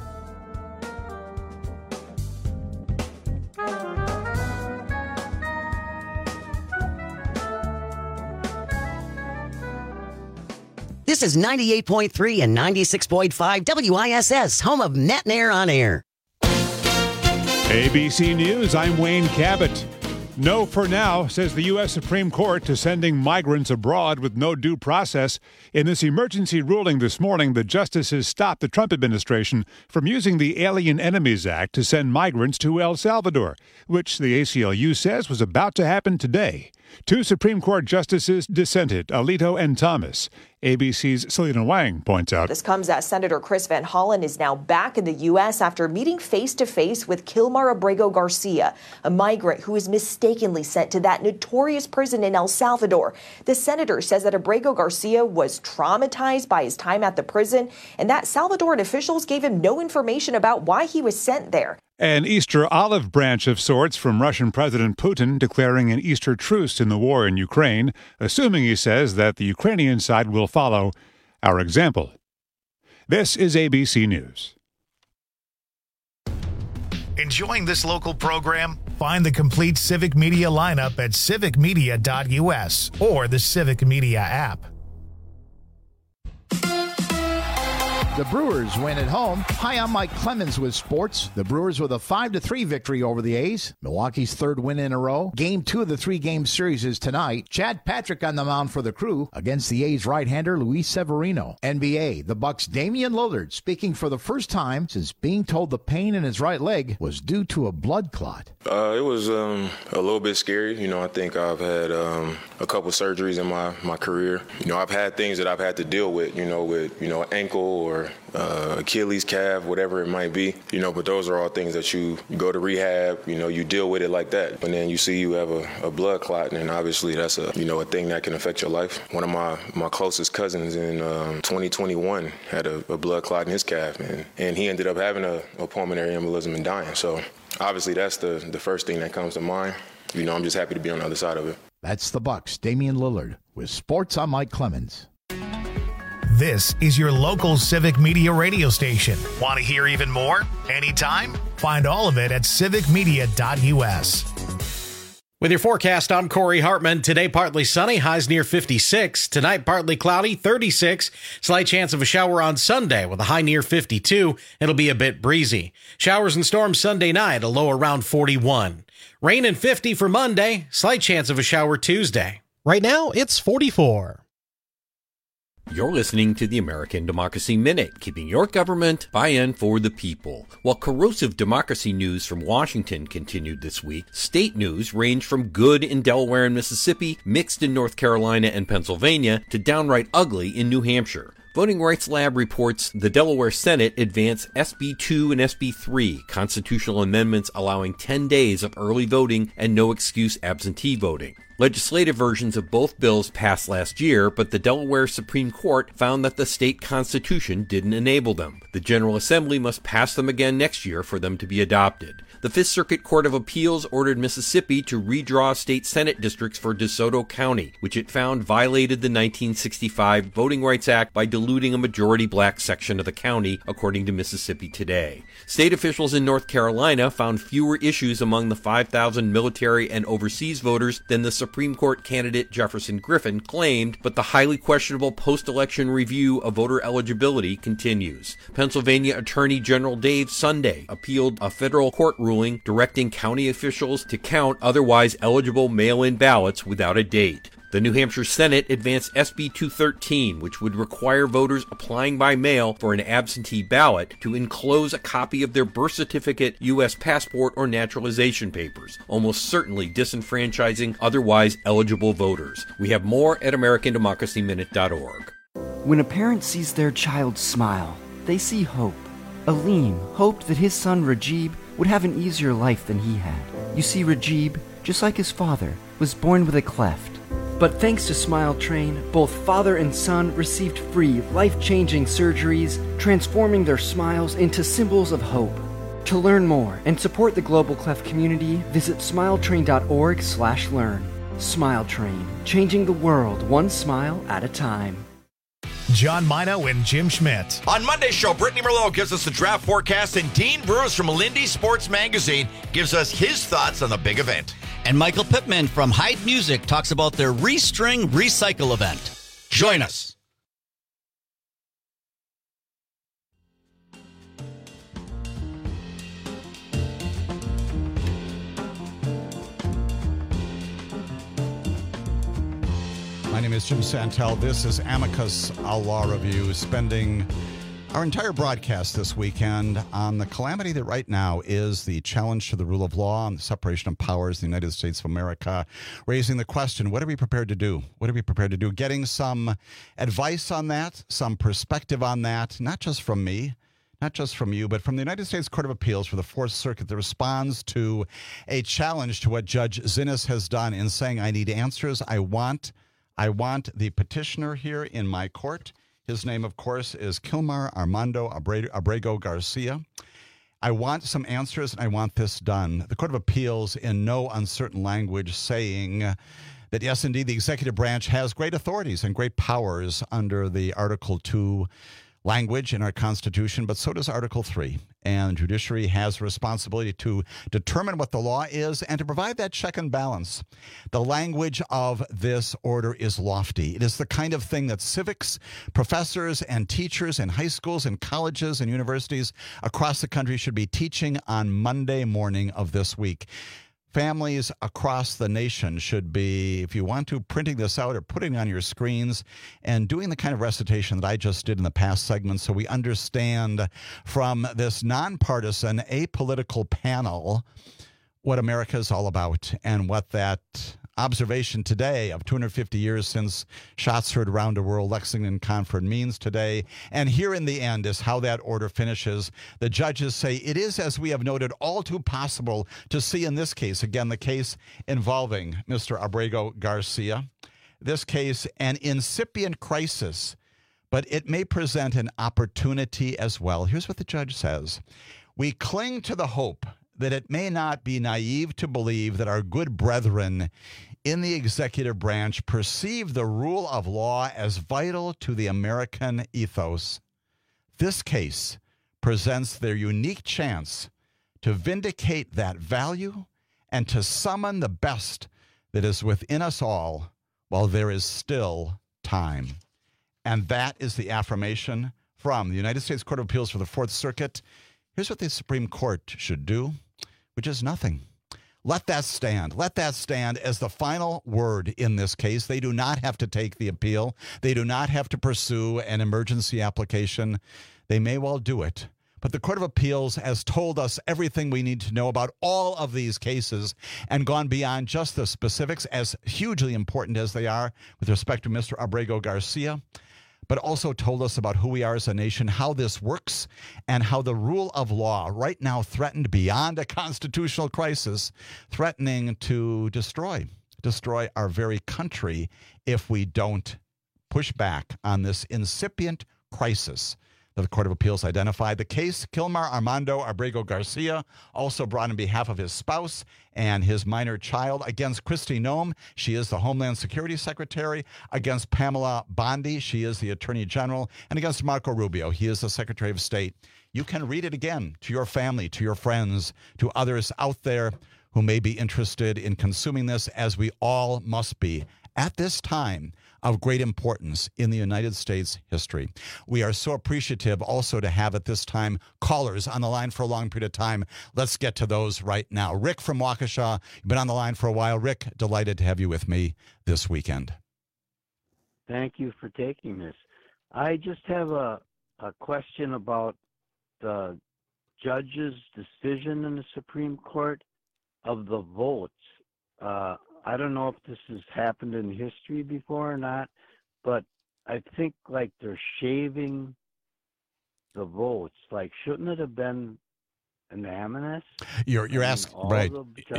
This is ninety-eight point three and ninety-six point five W I S S, home of Net and Air on Air. A B C News, I'm Wayne Cabot. No for now, says the U S Supreme Court to sending migrants abroad with no due process. In this emergency ruling this morning, the justices stopped the Trump administration from using the Alien Enemies Act to send migrants to El Salvador, which the A C L U says was about to happen today. Two Supreme Court justices dissented, Alito and Thomas. A B C's Selena Wang points out. This comes as Senator Chris Van Hollen is now back in the U S after meeting face-to-face with Kilmar Abrego Garcia, a migrant who was mistakenly sent to that notorious prison in El Salvador. The senator says that Abrego Garcia was traumatized by his time at the prison and that Salvadoran officials gave him no information about why he was sent there. An Easter olive branch of sorts from Russian President Putin declaring an Easter truce in the war in Ukraine, assuming, he says, that the Ukrainian side will follow our example. This is A B C News. Enjoying this local program? Find the complete Civic Media lineup at civic media dot u s or the Civic Media app. The Brewers win at home. Hi, I'm Mike Clemens with sports. The Brewers with a five to three victory over the A's. Milwaukee's third win in a row. Game two of the three-game series is tonight. Chad Patrick on the mound for the Crew against the A's right-hander Luis Severino. N B A, the Bucks' Damian Lillard speaking for the first time since being told the pain in his right leg was due to a blood clot. Uh, it was um, a little bit scary. You know, I think I've had um, a couple surgeries in my, my career. You know, I've had things that I've had to deal with, you know, with, you know, ankle or uh, Achilles, calf, whatever it might be. You know, but those are all things that you, you go to rehab, you know, you deal with it like that. But then you see you have a, a blood clot, and obviously that's a, you know, a thing that can affect your life. One of my, my closest cousins in um, twenty twenty-one had a, a blood clot in his calf, and, and he ended up having a, a pulmonary embolism and dying. So obviously that's the, the first thing that comes to mind. You know, I'm just happy to be on the other side of it. That's the Bucks' Damian Lillard with sports. I'm Mike Clemens. This is your local Civic Media radio station. Want to hear even more? Anytime? Find all of it at civic media dot u s. With your forecast, I'm Corey Hartman. Today, partly sunny, highs near fifty-six. Tonight, partly cloudy, thirty-six. Slight chance of a shower on Sunday with a high near fifty-two. It'll be a bit breezy. Showers and storms Sunday night, a low around forty-one. Rain and fifty for Monday. Slight chance of a shower Tuesday. Right now, it's forty-four. You're listening to the American Democracy Minute, keeping your government by and for the people. While corrosive democracy news from Washington continued this week, state news ranged from good in Delaware and Mississippi, mixed in North Carolina and Pennsylvania, to downright ugly in New Hampshire. Voting Rights Lab reports the Delaware Senate advanced S B two and S B three, constitutional amendments allowing ten days of early voting and no excuse absentee voting. Legislative versions of both bills passed last year, but the Delaware Supreme Court found that the state constitution didn't enable them. The General Assembly must pass them again next year for them to be adopted. The Fifth Circuit Court of Appeals ordered Mississippi to redraw state Senate districts for DeSoto County, which it found violated the nineteen sixty-five Voting Rights Act by diluting a majority black section of the county, according to Mississippi Today. State officials in North Carolina found fewer issues among the five thousand military and overseas voters than the Supreme Court candidate Jefferson Griffin claimed, but the highly questionable post-election review of voter eligibility continues. Pennsylvania Attorney General Dave Sunday appealed a federal court ruling directing county officials to count otherwise eligible mail-in ballots without a date. The New Hampshire Senate advanced S B two thirteen, which would require voters applying by mail for an absentee ballot to enclose a copy of their birth certificate, U S passport, or naturalization papers, almost certainly disenfranchising otherwise eligible voters. We have more at american democracy minute dot org. When a parent sees their child smile, they see hope. Aleem hoped that his son Rajib would have an easier life than he had. You see, Rajib, just like his father, was born with a cleft. But thanks to Smile Train, both father and son received free, life-changing surgeries, transforming their smiles into symbols of hope. To learn more and support the Global Cleft community, visit smiletrain.org slash learn. Smile Train, changing the world one smile at a time. John Mino and Jim Schmidt. On Monday's show, Brittany Merlot gives us the draft forecast, and Dean Bruce from Lindy Sports Magazine gives us his thoughts on the big event. And Michael Pittman from Hyde Music talks about their Restring Recycle event. Join us. name is Jim Santel. This is Amicus, a law review, spending our entire broadcast this weekend on the calamity that right now is the challenge to the rule of law and the separation of powers in the United States of America, raising the question, what are we prepared to do? What are we prepared to do? Getting some advice on that, some perspective on that, not just from me, not just from you, but from the United States Court of Appeals for the Fourth Circuit that responds to a challenge to what Judge Zinnes has done in saying, I need answers. I want, I want the petitioner here in my court. His name, of course, is Kilmar Armando Abrego Garcia. I want some answers, and I want this done. The Court of Appeals, in no uncertain language, saying that, yes, indeed, the executive branch has great authorities and great powers under the Article two language in our Constitution, but so does Article three. And judiciary has a responsibility to determine what the law is and to provide that check and balance. The language of this order is lofty. It is the kind of thing that civics, professors, and teachers in high schools and colleges and universities across the country should be teaching on Monday morning of this week. Families across the nation should be, if you want to, printing this out or putting it on your screens and doing the kind of recitation that I just did in the past segment so we understand from this nonpartisan, apolitical panel what America is all about and what that observation today of two hundred fifty years since shots heard around the world, Lexington Concord means today. And here in the end is how that order finishes. The judges say it is, as we have noted, all too possible to see in this case, again, the case involving Mister Abrego Garcia, this case, an incipient crisis, but it may present an opportunity as well. Here's what the judge says. We cling to the hope that it may not be naive to believe that our good brethren in the executive branch perceive the rule of law as vital to the American ethos. This case presents their unique chance to vindicate that value and to summon the best that is within us all while there is still time. And that is the affirmation from the United States Court of Appeals for the Fourth Circuit. Here's what the Supreme Court should do, which is nothing. Let that stand. Let that stand as the final word in this case. They do not have to take the appeal. They do not have to pursue an emergency application. They may well do it. But the Court of Appeals has told us everything we need to know about all of these cases and gone beyond just the specifics, as hugely important as they are with respect to Mister Abrego Garcia, but also told us about who we are as a nation, how this works, and how the rule of law right now threatened beyond a constitutional crisis, threatening to destroy, destroy our very country if we don't push back on this incipient crisis. The Court of Appeals identified the case. Kilmar Armando Abrego Garcia also brought on behalf of his spouse and his minor child against Kristi Noem. She is the Homeland Security Secretary. Against Pamela Bondi. She is the Attorney General. And against Marco Rubio. He is the Secretary of State. You can read it again to your family, to your friends, to others out there who may be interested in consuming this, as we all must be at this time of great importance in the United States history. We are so appreciative also to have at this time callers on the line for a long period of time. Let's get to those right now. Rick from Waukesha, you've been on the line for a while. Rick, delighted to have you with me this weekend. Thank you for taking this. I just have a, a question about the judge's decision in the Supreme Court of the votes. Uh, I don't know if this has happened in history before or not, but I think like they're shaving the votes. Like, shouldn't it have been unanimous? You're you're asking, right?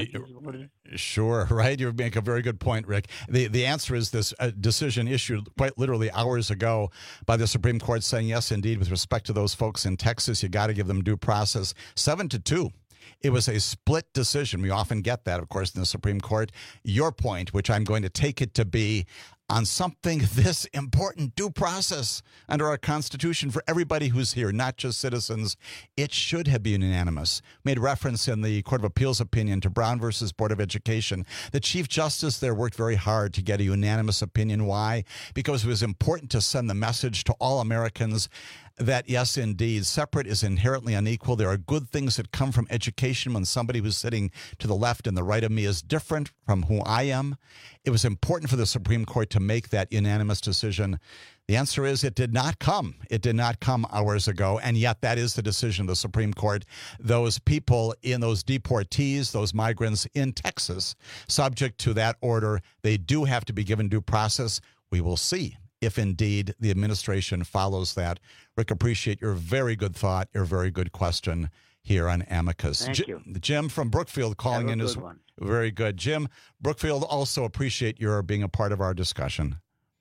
Sure, right. You make a very good point, Rick. The the answer is this uh, decision issued quite literally hours ago by the Supreme Court saying, yes, indeed, with respect to those folks in Texas, you got to give them due process. Seven to two. It was a split decision. We often get that, of course, in the Supreme Court. Your point, which I'm going to take it to be, on something this important, due process under our Constitution for everybody who's here, not just citizens, it should have been unanimous. Made reference in the Court of Appeals opinion to Brown versus Board of Education. The Chief Justice there worked very hard to get a unanimous opinion. Why? Because it was important to send the message to all Americans that, yes, indeed, separate is inherently unequal. There are good things that come from education when somebody who's sitting to the left and the right of me is different from who I am. It was important for the Supreme Court to make that unanimous decision? The answer is it did not come. It did not come hours ago, and yet that is the decision of the Supreme Court. Those people in those deportees, those migrants in Texas, subject to that order, they do have to be given due process. We will see if indeed the administration follows that. Rick, appreciate your very good thought, your very good question here on Amicus. Thank J- you. Jim from Brookfield calling in is one. very good. Jim, Brookfield, also appreciate your being a part of our discussion.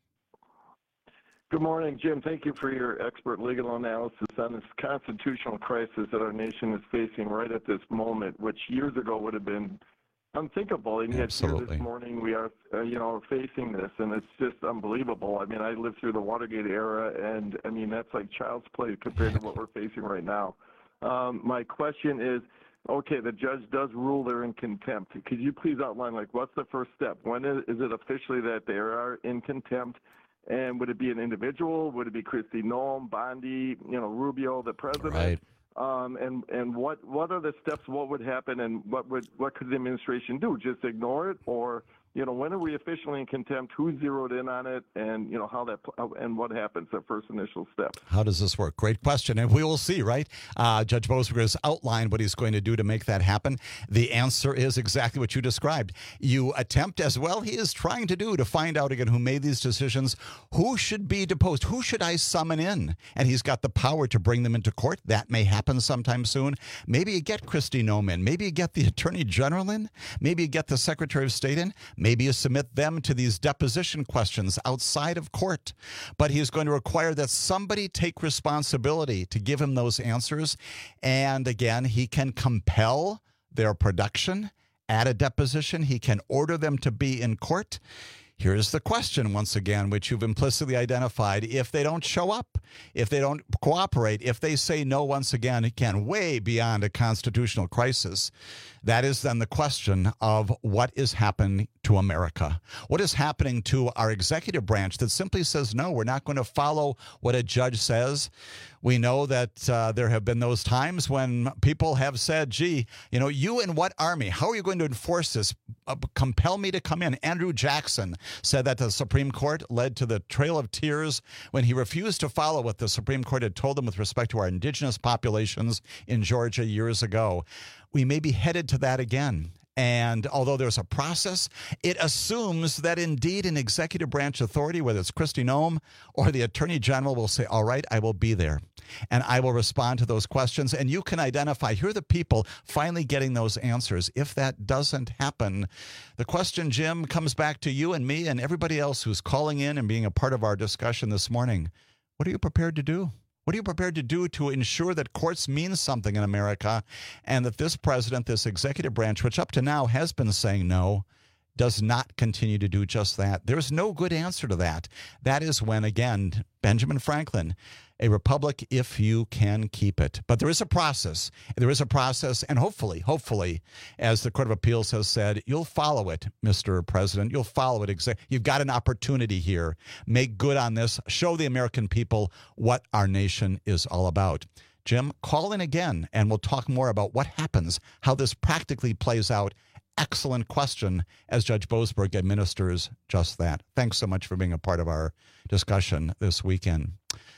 Good morning, Jim. Thank you for your expert legal analysis on this constitutional crisis that our nation is facing right at this moment, which years ago would have been unthinkable. And yet Absolutely. here this morning we are, uh, you know, facing this, and it's just unbelievable. I mean, I lived through the Watergate era, and I mean, that's like child's play compared to what we're facing right now. Um, my question is, okay, the judge does rule they're in contempt. Could you please outline, like, what's the first step? When is, is it officially that they are in contempt? And would it be an individual? Would it be Kristi Noem, Bondi, you know, Rubio, the president? Right. Um, and and what what are the steps? What would happen? And what would what could the administration do? Just ignore it, or you know, when are we officially in contempt? Who zeroed in on it? And you know how that and what happens? The first initial step. How does this work? Great question, and we will see. Right, uh, Judge Boasberger has outlined what he's going to do to make that happen. The answer is exactly what you described. You attempt, as well he is trying to do, to find out again who made these decisions, who should be deposed, who should I summon in, and he's got the power to bring them into court. That may happen sometime soon. Maybe you get Kristi Noem in. Maybe you get the Attorney General in. Maybe you get the Secretary of State in. Maybe you submit them to these deposition questions outside of court. But he's going to require that somebody take responsibility to give him those answers. And again, he can compel their production at a deposition. He can order them to be in court. Here's the question, once again, which you've implicitly identified. If they don't show up, if they don't cooperate, if they say no, once again, again, way beyond a constitutional crisis, that is then the question of what is happening to America. What is happening to our executive branch that simply says, no, we're not going to follow what a judge says. We know that uh, there have been those times when people have said, gee, you know, you in what army? How are you going to enforce this? Uh, compel me to come in. Andrew Jackson said that the Supreme Court led to the Trail of Tears when he refused to follow what the Supreme Court had told him with respect to our indigenous populations in Georgia years ago. We may be headed to that again. And although there's a process, it assumes that indeed an executive branch authority, whether it's Kristi Noem or the Attorney General, will say, all right, I will be there. And I will respond to those questions. And you can identify, here are the people finally getting those answers. If that doesn't happen, the question, Jim, comes back to you and me and everybody else who's calling in and being a part of our discussion this morning. What are you prepared to do? What are you prepared to do to ensure that courts mean something in America and that this president, this executive branch, which up to now has been saying no, does not continue to do just that? There's no good answer to that. That is when, again, Benjamin Franklin, a republic if you can keep it. But there is a process. There is a process, and hopefully, hopefully, as the Court of Appeals has said, you'll follow it, Mister President. You'll follow it. Exa- You've got an opportunity here. Make good on this. Show the American people what our nation is all about. Jim, call in again, and we'll talk more about what happens, how this practically plays out. Excellent question as Judge Boasberg administers just that. Thanks so much for being a part of our discussion this weekend.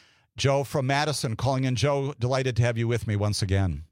Joe from Madison calling in. Joe, delighted to have you with me once again.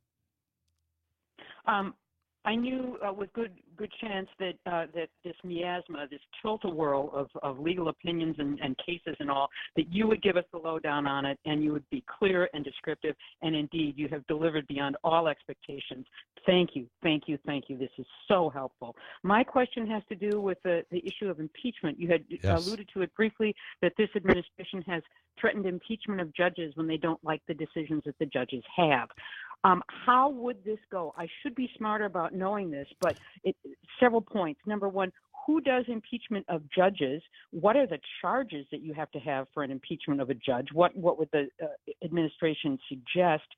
Um, I knew uh, with good good chance that uh, that this miasma, this tilt-a-whirl of, of legal opinions and, and cases and all, that you would give us the lowdown on it, and you would be clear and descriptive, and indeed you have delivered beyond all expectations. Thank you, thank you, thank you. This is so helpful. My question has to do with the, the issue of impeachment. You had yes. alluded to it briefly, that this administration has threatened impeachment of judges when they don't like the decisions that the judges have. Um, how would this go? I should be smarter about knowing this, but it, several points. Number one, who does impeachment of judges? What are the charges that you have to have for an impeachment of a judge? What what would the uh, administration suggest?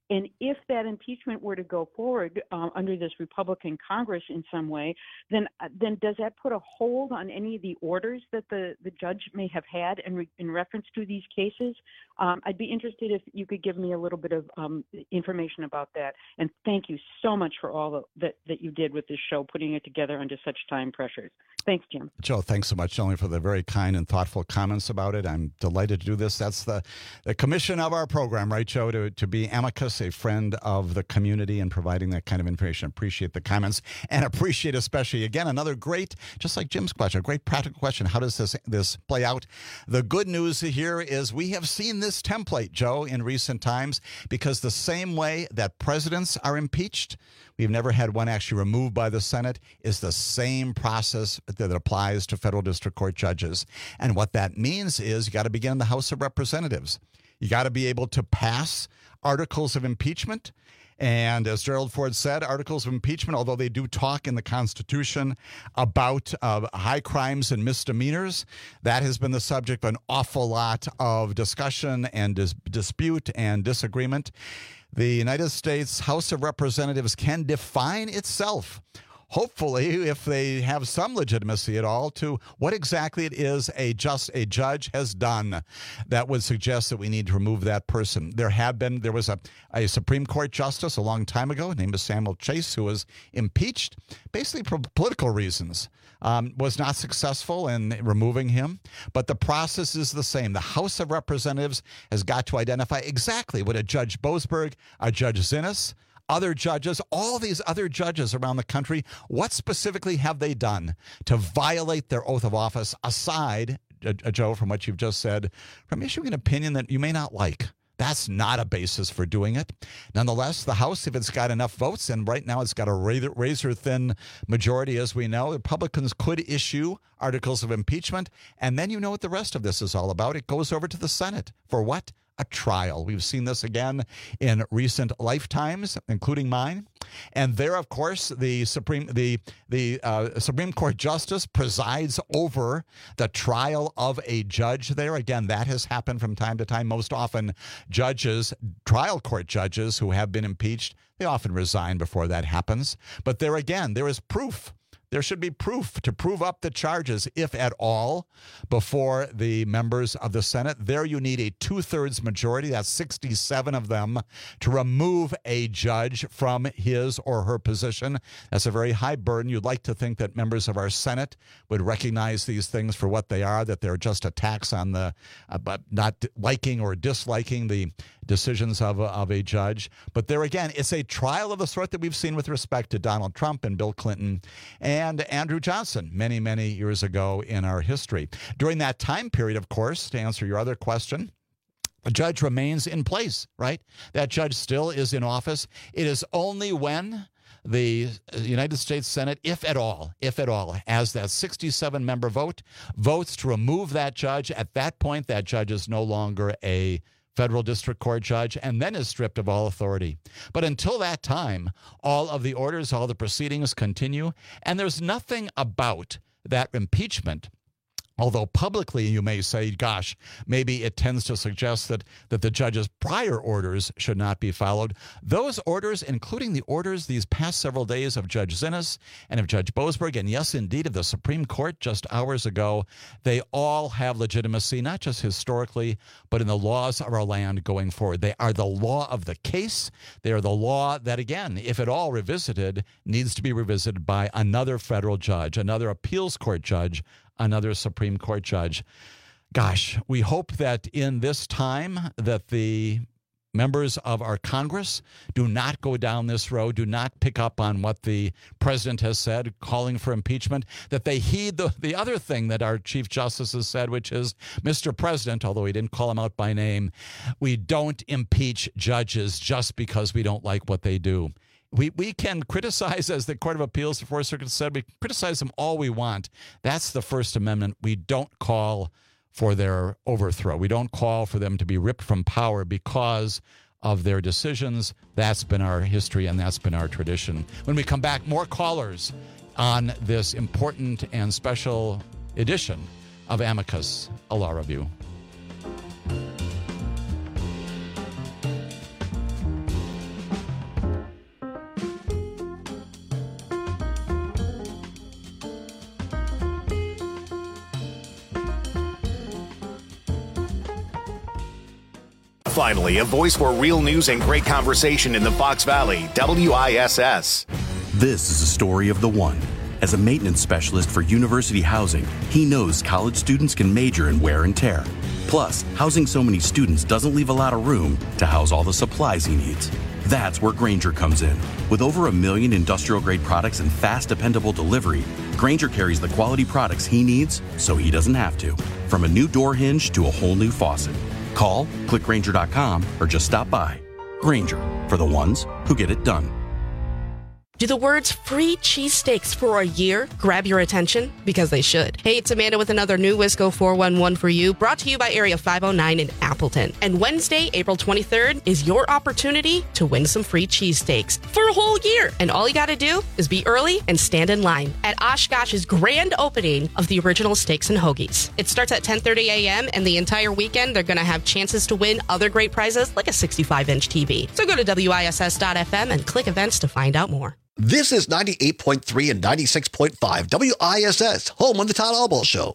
And if that impeachment were to go forward um, under this Republican Congress in some way, then then does that put a hold on any of the orders that the, the judge may have had in, re- in reference to these cases? Um, I'd be interested if you could give me a little bit of um, information about that. And thank you so much for all the, that, that you did with this show, putting it together under such time pressures. Thanks, Jim. Joe, thanks so much, not only for the very kind and thoughtful comments about it. I'm delighted to do this. That's the, the commission of our program, right, Joe, to, to be amicus, a friend of the community, and providing that kind of information. Appreciate the comments, and appreciate especially, again, another great, just like Jim's question, a great practical question. How does this, this play out? The good news here is we have seen this template, Joe, in recent times, because the same way that presidents are impeached, we've never had one actually removed by the Senate, is the same process that applies to federal district court judges. And what that means is you got to begin in the House of Representatives. You got to be able to pass articles of impeachment. And as Gerald Ford said, articles of impeachment, although they do talk in the Constitution about uh, high crimes and misdemeanors, that has been the subject of an awful lot of discussion and dis- dispute and disagreement. The United States House of Representatives can define itself, hopefully, if they have some legitimacy at all, to what exactly it is a just a judge has done that would suggest that we need to remove that person. There have been, there was a, a Supreme Court justice a long time ago, named Samuel Chase, who was impeached basically for political reasons. Um, was not successful in removing him, but the process is the same. The House of Representatives has got to identify exactly what a Judge Boasberg, a Judge Zinnes, other judges, all these other judges around the country, what specifically have they done to violate their oath of office, aside, uh, Joe, from what you've just said, from issuing an opinion that you may not like? That's not a basis for doing it. Nonetheless, the House, if it's got enough votes, and right now it's got a razor-thin majority, as we know, Republicans could issue articles of impeachment, and then you know what the rest of this is all about. It goes over to the Senate. For what? A trial. We've seen this again in recent lifetimes, including mine. And there, of course, the Supreme the the uh, Supreme Court justice presides over the trial of a judge there. Again, that has happened from time to time. Most often, judges, trial court judges who have been impeached, they often resign before that happens. But there again, there is proof. There should be proof to prove up the charges, if at all, before the members of the Senate. There you need a two-thirds majority, that's sixty-seven of them, to remove a judge from his or her position. That's a very high burden. You'd like to think that members of our Senate would recognize these things for what they are, that they're just attacks on the, uh, but not liking or disliking the decisions of a, of a judge. But there again, it's a trial of the sort that we've seen with respect to Donald Trump and Bill Clinton and Andrew Johnson many, many years ago in our history. During that time period, of course, to answer your other question, the judge remains in place, right? That judge still is in office. It is only when the United States Senate, if at all, if at all, has that sixty-seven member vote, votes to remove that judge. At that point, that judge is no longer a federal district court judge, and then is stripped of all authority. But until that time, all of the orders, all the proceedings continue, and there's nothing about that impeachment. Although publicly you may say, gosh, maybe it tends to suggest that, that the judge's prior orders should not be followed. Those orders, including the orders these past several days of Judge Zinnes and of Judge Boasberg, and yes, indeed, of the Supreme Court just hours ago, they all have legitimacy, not just historically, but in the laws of our land going forward. They are the law of the case. They are the law that, again, if at all revisited, needs to be revisited by another federal judge, another appeals court judge, another Supreme Court judge. Gosh, we hope that in this time that the members of our Congress do not go down this road, do not pick up on what the president has said, calling for impeachment, that they heed the, the other thing that our Chief Justice has said, which is, Mister President, although he didn't call him out by name, we don't impeach judges just because we don't like what they do. We we can criticize, as the Court of Appeals, the Fourth Circuit said, we criticize them all we want. That's the First Amendment. We don't call for their overthrow. We don't call for them to be ripped from power because of their decisions. That's been our history, and that's been our tradition. When we come back, more callers on this important and special edition of Amicus, a Law Review. finally, a voice for real news and great conversation in the Fox Valley, W I S S. This is a story of the one. As a maintenance specialist for university housing, he knows college students can major in wear and tear. Plus, housing so many students doesn't leave a lot of room to house all the supplies he needs. That's where Grainger comes in. With over a million industrial-grade products and fast, dependable delivery, Grainger carries the quality products he needs so he doesn't have to. From a new door hinge to a whole new faucet. Call, click Grainger dot com, or just stop by. Grainger, for the ones who get it done. Do the words free cheesesteaks for a year grab your attention? Because they should. Hey, it's Amanda with another new Wisco four one one for you, brought to you by Area five oh nine in Appleton. And Wednesday, April twenty-third, is your opportunity to win some free cheesesteaks for a whole year. And all you got to do is be early and stand in line at Oshkosh's grand opening of the original Steaks and Hoagies. It starts at ten thirty a.m. and the entire weekend they're going to have chances to win other great prizes like a sixty-five inch T V. So go to W I S S dot F M and click events to find out more. This is ninety-eight point three and ninety-six point five W I S S, home of the Todd Albaugh Show.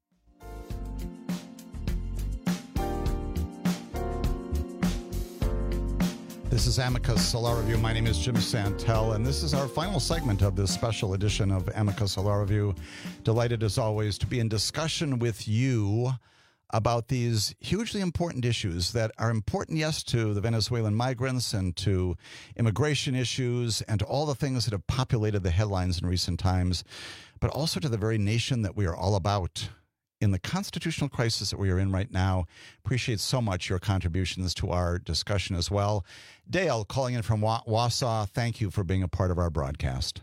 This is Amicus Law Review. My name is Jim Santel, and this is our final segment of this special edition of Amicus Law Review. Delighted, as always, to be in discussion with you about these hugely important issues that are important, yes, to the Venezuelan migrants and to immigration issues and to all the things that have populated the headlines in recent times, but also to the very nation that we are all about. In the constitutional crisis that we are in right now, appreciate so much your contributions to our discussion as well. Dale, calling in from Wausau, thank you for being a part of our broadcast.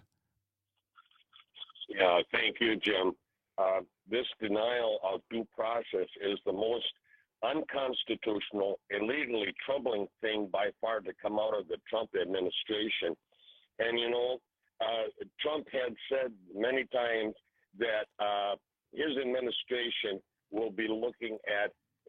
Yeah, thank you, Jim. Uh, this denial of due process is the most unconstitutional, illegally troubling thing by far to come out of the Trump administration. And, you know, uh, Trump had said many times that uh, his administration will be looking at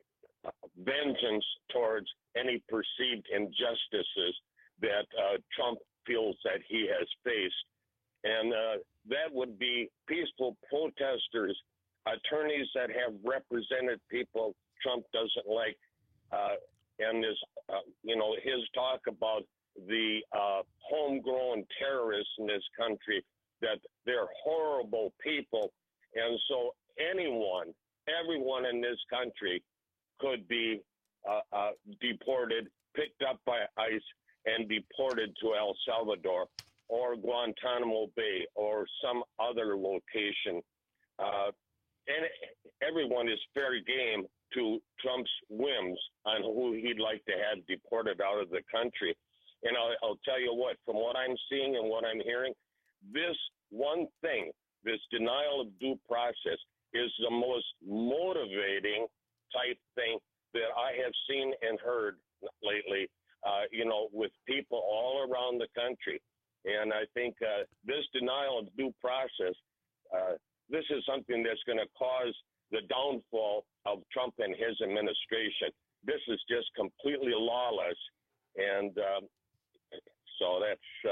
vengeance towards any perceived injustices that uh, Trump feels that he has faced. And uh, that would be peaceful protesters, attorneys that have represented people Trump doesn't like, uh, and this, uh, you know, his talk about the uh, homegrown terrorists in this country, that they're horrible people. And so anyone, everyone in this country could be uh, uh, deported, picked up by ICE, and deported to El Salvador or Guantanamo Bay or some other location. Uh, and everyone is fair game to Trump's whims on who he'd like to have deported out of the country. And I'll, I'll tell you what, from what I'm seeing and what I'm hearing, this one thing, this denial of due process, is the most motivating type thing that I have seen and heard lately, uh, you know, with people all around the country. And I think uh, this denial of due process, uh, this is something that's going to cause the downfall of Trump and his administration. This is just completely lawless. And uh, so that's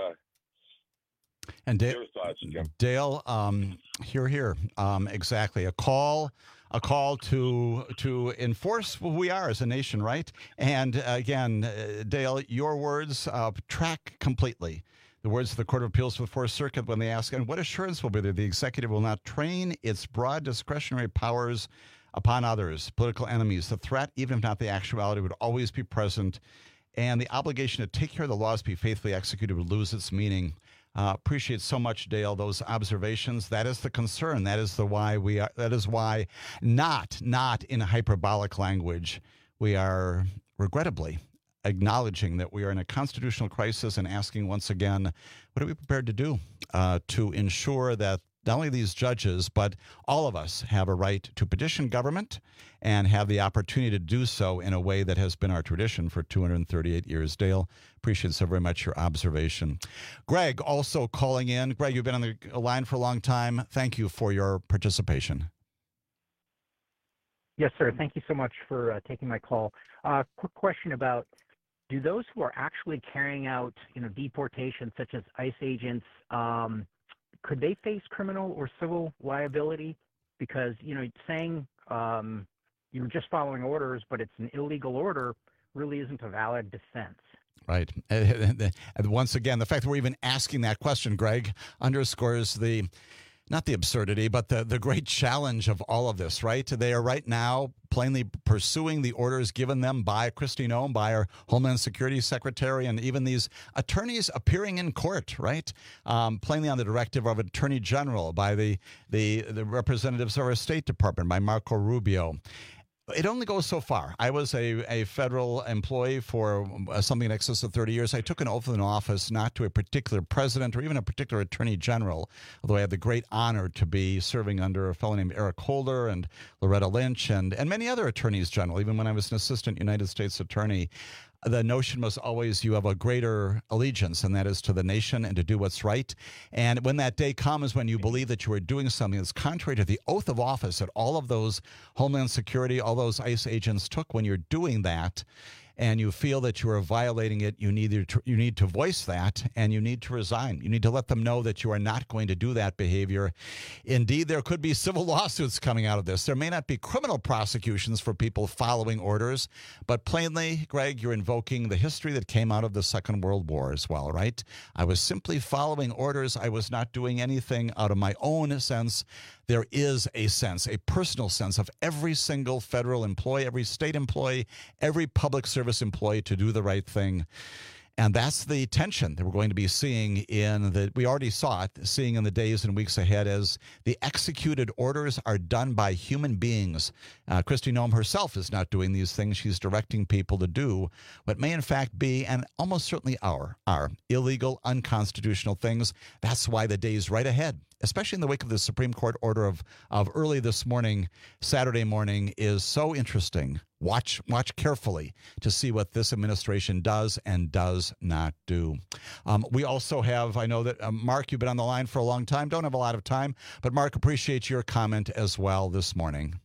uh, and Dale, your thoughts, Jim. Dale, um, here, here, um, exactly. A call, a call to to enforce who we are as a nation, right? And uh, again, uh, Dale, your words uh, track completely the words of the Court of Appeals for the Fourth Circuit when they ask, and what assurance will be there the executive will not train its broad discretionary powers upon others, political enemies. The threat, even if not the actuality, would always be present, and the obligation to take care of the laws be faithfully executed would lose its meaning. Uh, appreciate so much, Dale, those observations. That is the concern. That is the why we are. That is why, not not in hyperbolic language, we are regrettably acknowledging that we are in a constitutional crisis and asking once again, what are we prepared to do uh, to ensure that not only these judges, but all of us have a right to petition government and have the opportunity to do so in a way that has been our tradition for two hundred thirty-eight years. Dale, appreciate so very much your observation. Greg, also calling in. Greg, you've been on the line for a long time. Thank you for your participation. Yes, sir. Thank you so much for uh, taking my call. Uh, quick question about, do those who are actually carrying out, you know, deportation, such as ICE agents, um, could they face criminal or civil liability? Because, you know, saying um, you're just following orders, but it's an illegal order, really isn't a valid defense. Right. And once again, the fact that we're even asking that question, Greg, underscores the, not the absurdity, but the, the great challenge of all of this, right? They are right now plainly pursuing the orders given them by Kristi Noem, by our Homeland Security Secretary, and even these attorneys appearing in court, right? Um, plainly on the directive of Attorney General, by the, the, the representatives of our State Department, by Marco Rubio. It only goes so far. I was a, a federal employee for uh, something in excess of thirty years. I took an oath in office not to a particular president or even a particular attorney general, although I had the great honor to be serving under a fellow named Eric Holder and Loretta Lynch and, and many other attorneys general, even when I was an assistant United States attorney. The notion was always you have a greater allegiance, and that is to the nation and to do what's right. And when that day comes when you believe that you are doing something that's contrary to the oath of office that all of those Homeland Security, all those ICE agents took, when you're doing that, and you feel that you are violating it, you need to, you need to voice that, and you need to resign. You need to let them know that you are not going to do that behavior. Indeed, there could be civil lawsuits coming out of this. There may not be criminal prosecutions for people following orders, but plainly, Greg, you're invoking the history that came out of the Second World War as well, right? I was simply following orders. I was not doing anything out of my own sense. There is a sense, a personal sense of every single federal employee, every state employee, every public service employee to do the right thing. And that's the tension that we're going to be seeing in the, we already saw it, seeing in the days and weeks ahead as the executed orders are done by human beings. Uh, Kristi Noem herself is not doing these things. She's directing people to do what may in fact be, and almost certainly are, are illegal, unconstitutional things. That's why the day's right ahead, especially in the wake of the Supreme Court order of, of early this morning, Saturday morning, is so interesting. Watch watch carefully to see what this administration does and does not do. Um, we also have, I know that, uh, Mark, you've been on the line for a long time. Don't have a lot of time, but Mark, appreciate your comment as well this morning.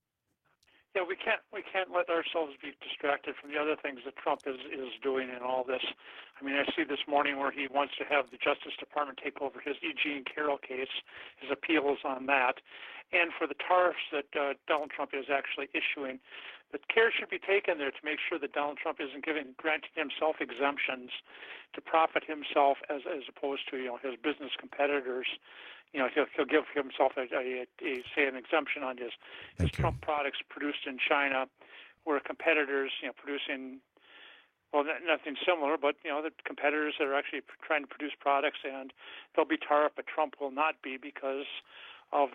Yeah, we can't we can't let ourselves be distracted from the other things that Trump is, is doing in all this. I mean, I see this morning where he wants to have the Justice Department take over his E. Jean Carroll case, his appeals on that, and for the tariffs that uh, Donald Trump is actually issuing. But care should be taken there to make sure that Donald Trump isn't giving granting himself exemptions to profit himself as as opposed to you know his business competitors. You know, he'll he'll give himself a, a, a say an exemption on his his Thank Trump you. products produced in China, where competitors you know producing well nothing similar, but you know the competitors that are actually trying to produce products and they'll be tariffed, but Trump will not be because of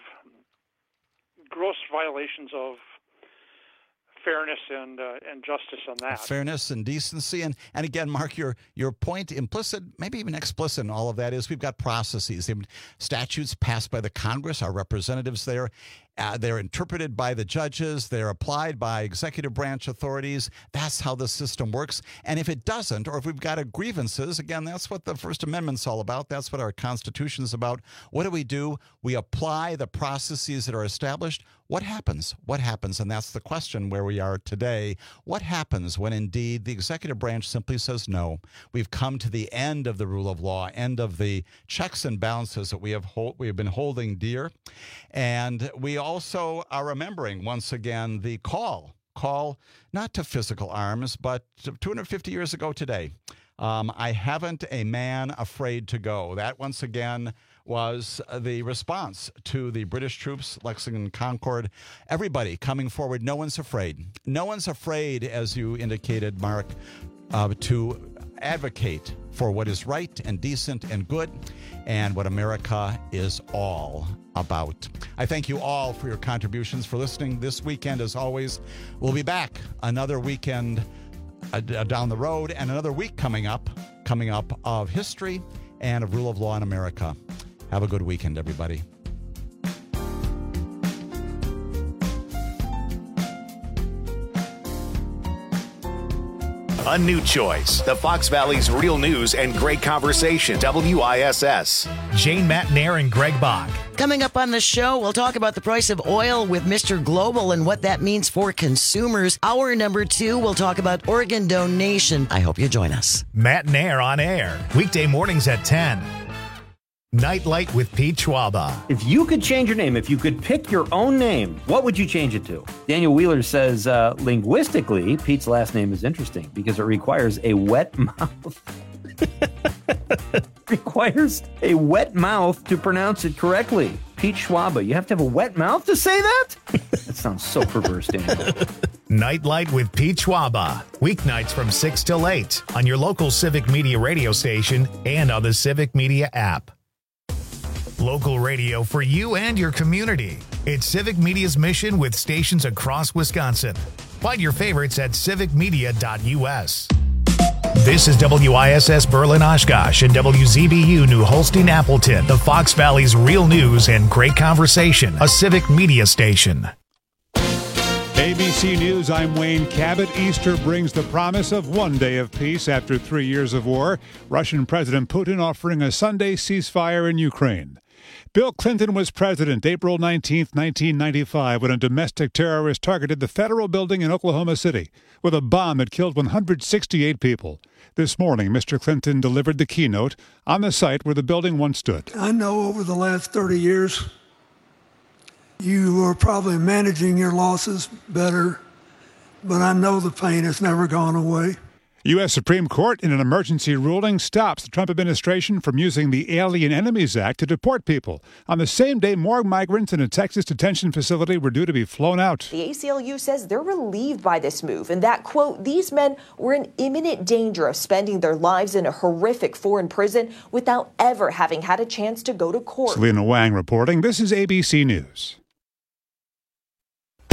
gross violations of fairness and uh, and justice on that. Fairness and decency. And and again, Mark, your your point, implicit, maybe even explicit in all of that is we've got processes. Statutes passed by the Congress, our representatives there. Uh, they're interpreted by the judges. They're applied by executive branch authorities. That's how the system works. And if it doesn't, or if we've got a grievances, again, that's what the First Amendment's all about. That's what our Constitution is about. What do we do? We apply the processes that are established. What happens? What happens? And that's the question where we are today. What happens when indeed the executive branch simply says no? We've come to the end of the rule of law, end of the checks and balances that we have hold, we have been holding dear. And we also are remembering once again the call, call not to physical arms, but two hundred fifty years ago today. Um, I haven't a man afraid to go. That once again was the response to the British troops, Lexington Concord. Everybody coming forward. No one's afraid. No one's afraid, as you indicated, Mark, uh, to advocate for what is right and decent and good and what America is all about. I thank you all for your contributions, for listening this weekend. As always, we'll be back another weekend uh, down the road and another week coming up, coming up of history and of rule of law in America. Have a good weekend, everybody. A new choice. The Fox Valley's real news and great conversation. W I S S. Jane Matnair and Greg Bach. Coming up on the show, we'll talk about the price of oil with Mister Global and what that means for consumers. Hour number two, we'll talk about organ donation. I hope you join us. Matnair on air. Weekday mornings at ten. Nightlight with Pete Schwaba. If you could change your name, if you could pick your own name, what would you change it to? Daniel Wheeler says, uh, linguistically, Pete's last name is interesting because it requires a wet mouth. requires a wet mouth to pronounce it correctly. Pete Schwaba, you have to have a wet mouth to say that? That sounds so perverse, Daniel. Nightlight with Pete Schwaba. Weeknights from six till eight on your local Civic Media radio station and on the Civic Media app. Local radio for you and your community. It's Civic Media's mission with stations across Wisconsin. Find your favorites at civic media dot u s. This is W I S S Berlin Oshkosh and W Z B U New Holstein Appleton, the Fox Valley's real news and great conversation, a Civic Media station. A B C News, I'm Wayne Cabot. Easter brings the promise of one day of peace after three years of war. Russian President Putin offering a Sunday ceasefire in Ukraine. Bill Clinton was president April nineteenth, nineteen ninety-five, when a domestic terrorist targeted the federal building in Oklahoma City with a bomb that killed one hundred sixty-eight people. This morning, Mister Clinton delivered the keynote on the site where the building once stood. I know over the last thirty years, you are probably managing your losses better, but I know the pain has never gone away. U S Supreme Court, in an emergency ruling, stops the Trump administration from using the Alien Enemies Act to deport people. On the same day, more migrants in a Texas detention facility were due to be flown out. The A C L U says they're relieved by this move and that, quote, these men were in imminent danger of spending their lives in a horrific foreign prison without ever having had a chance to go to court. Selena Wang reporting. This is A B C News.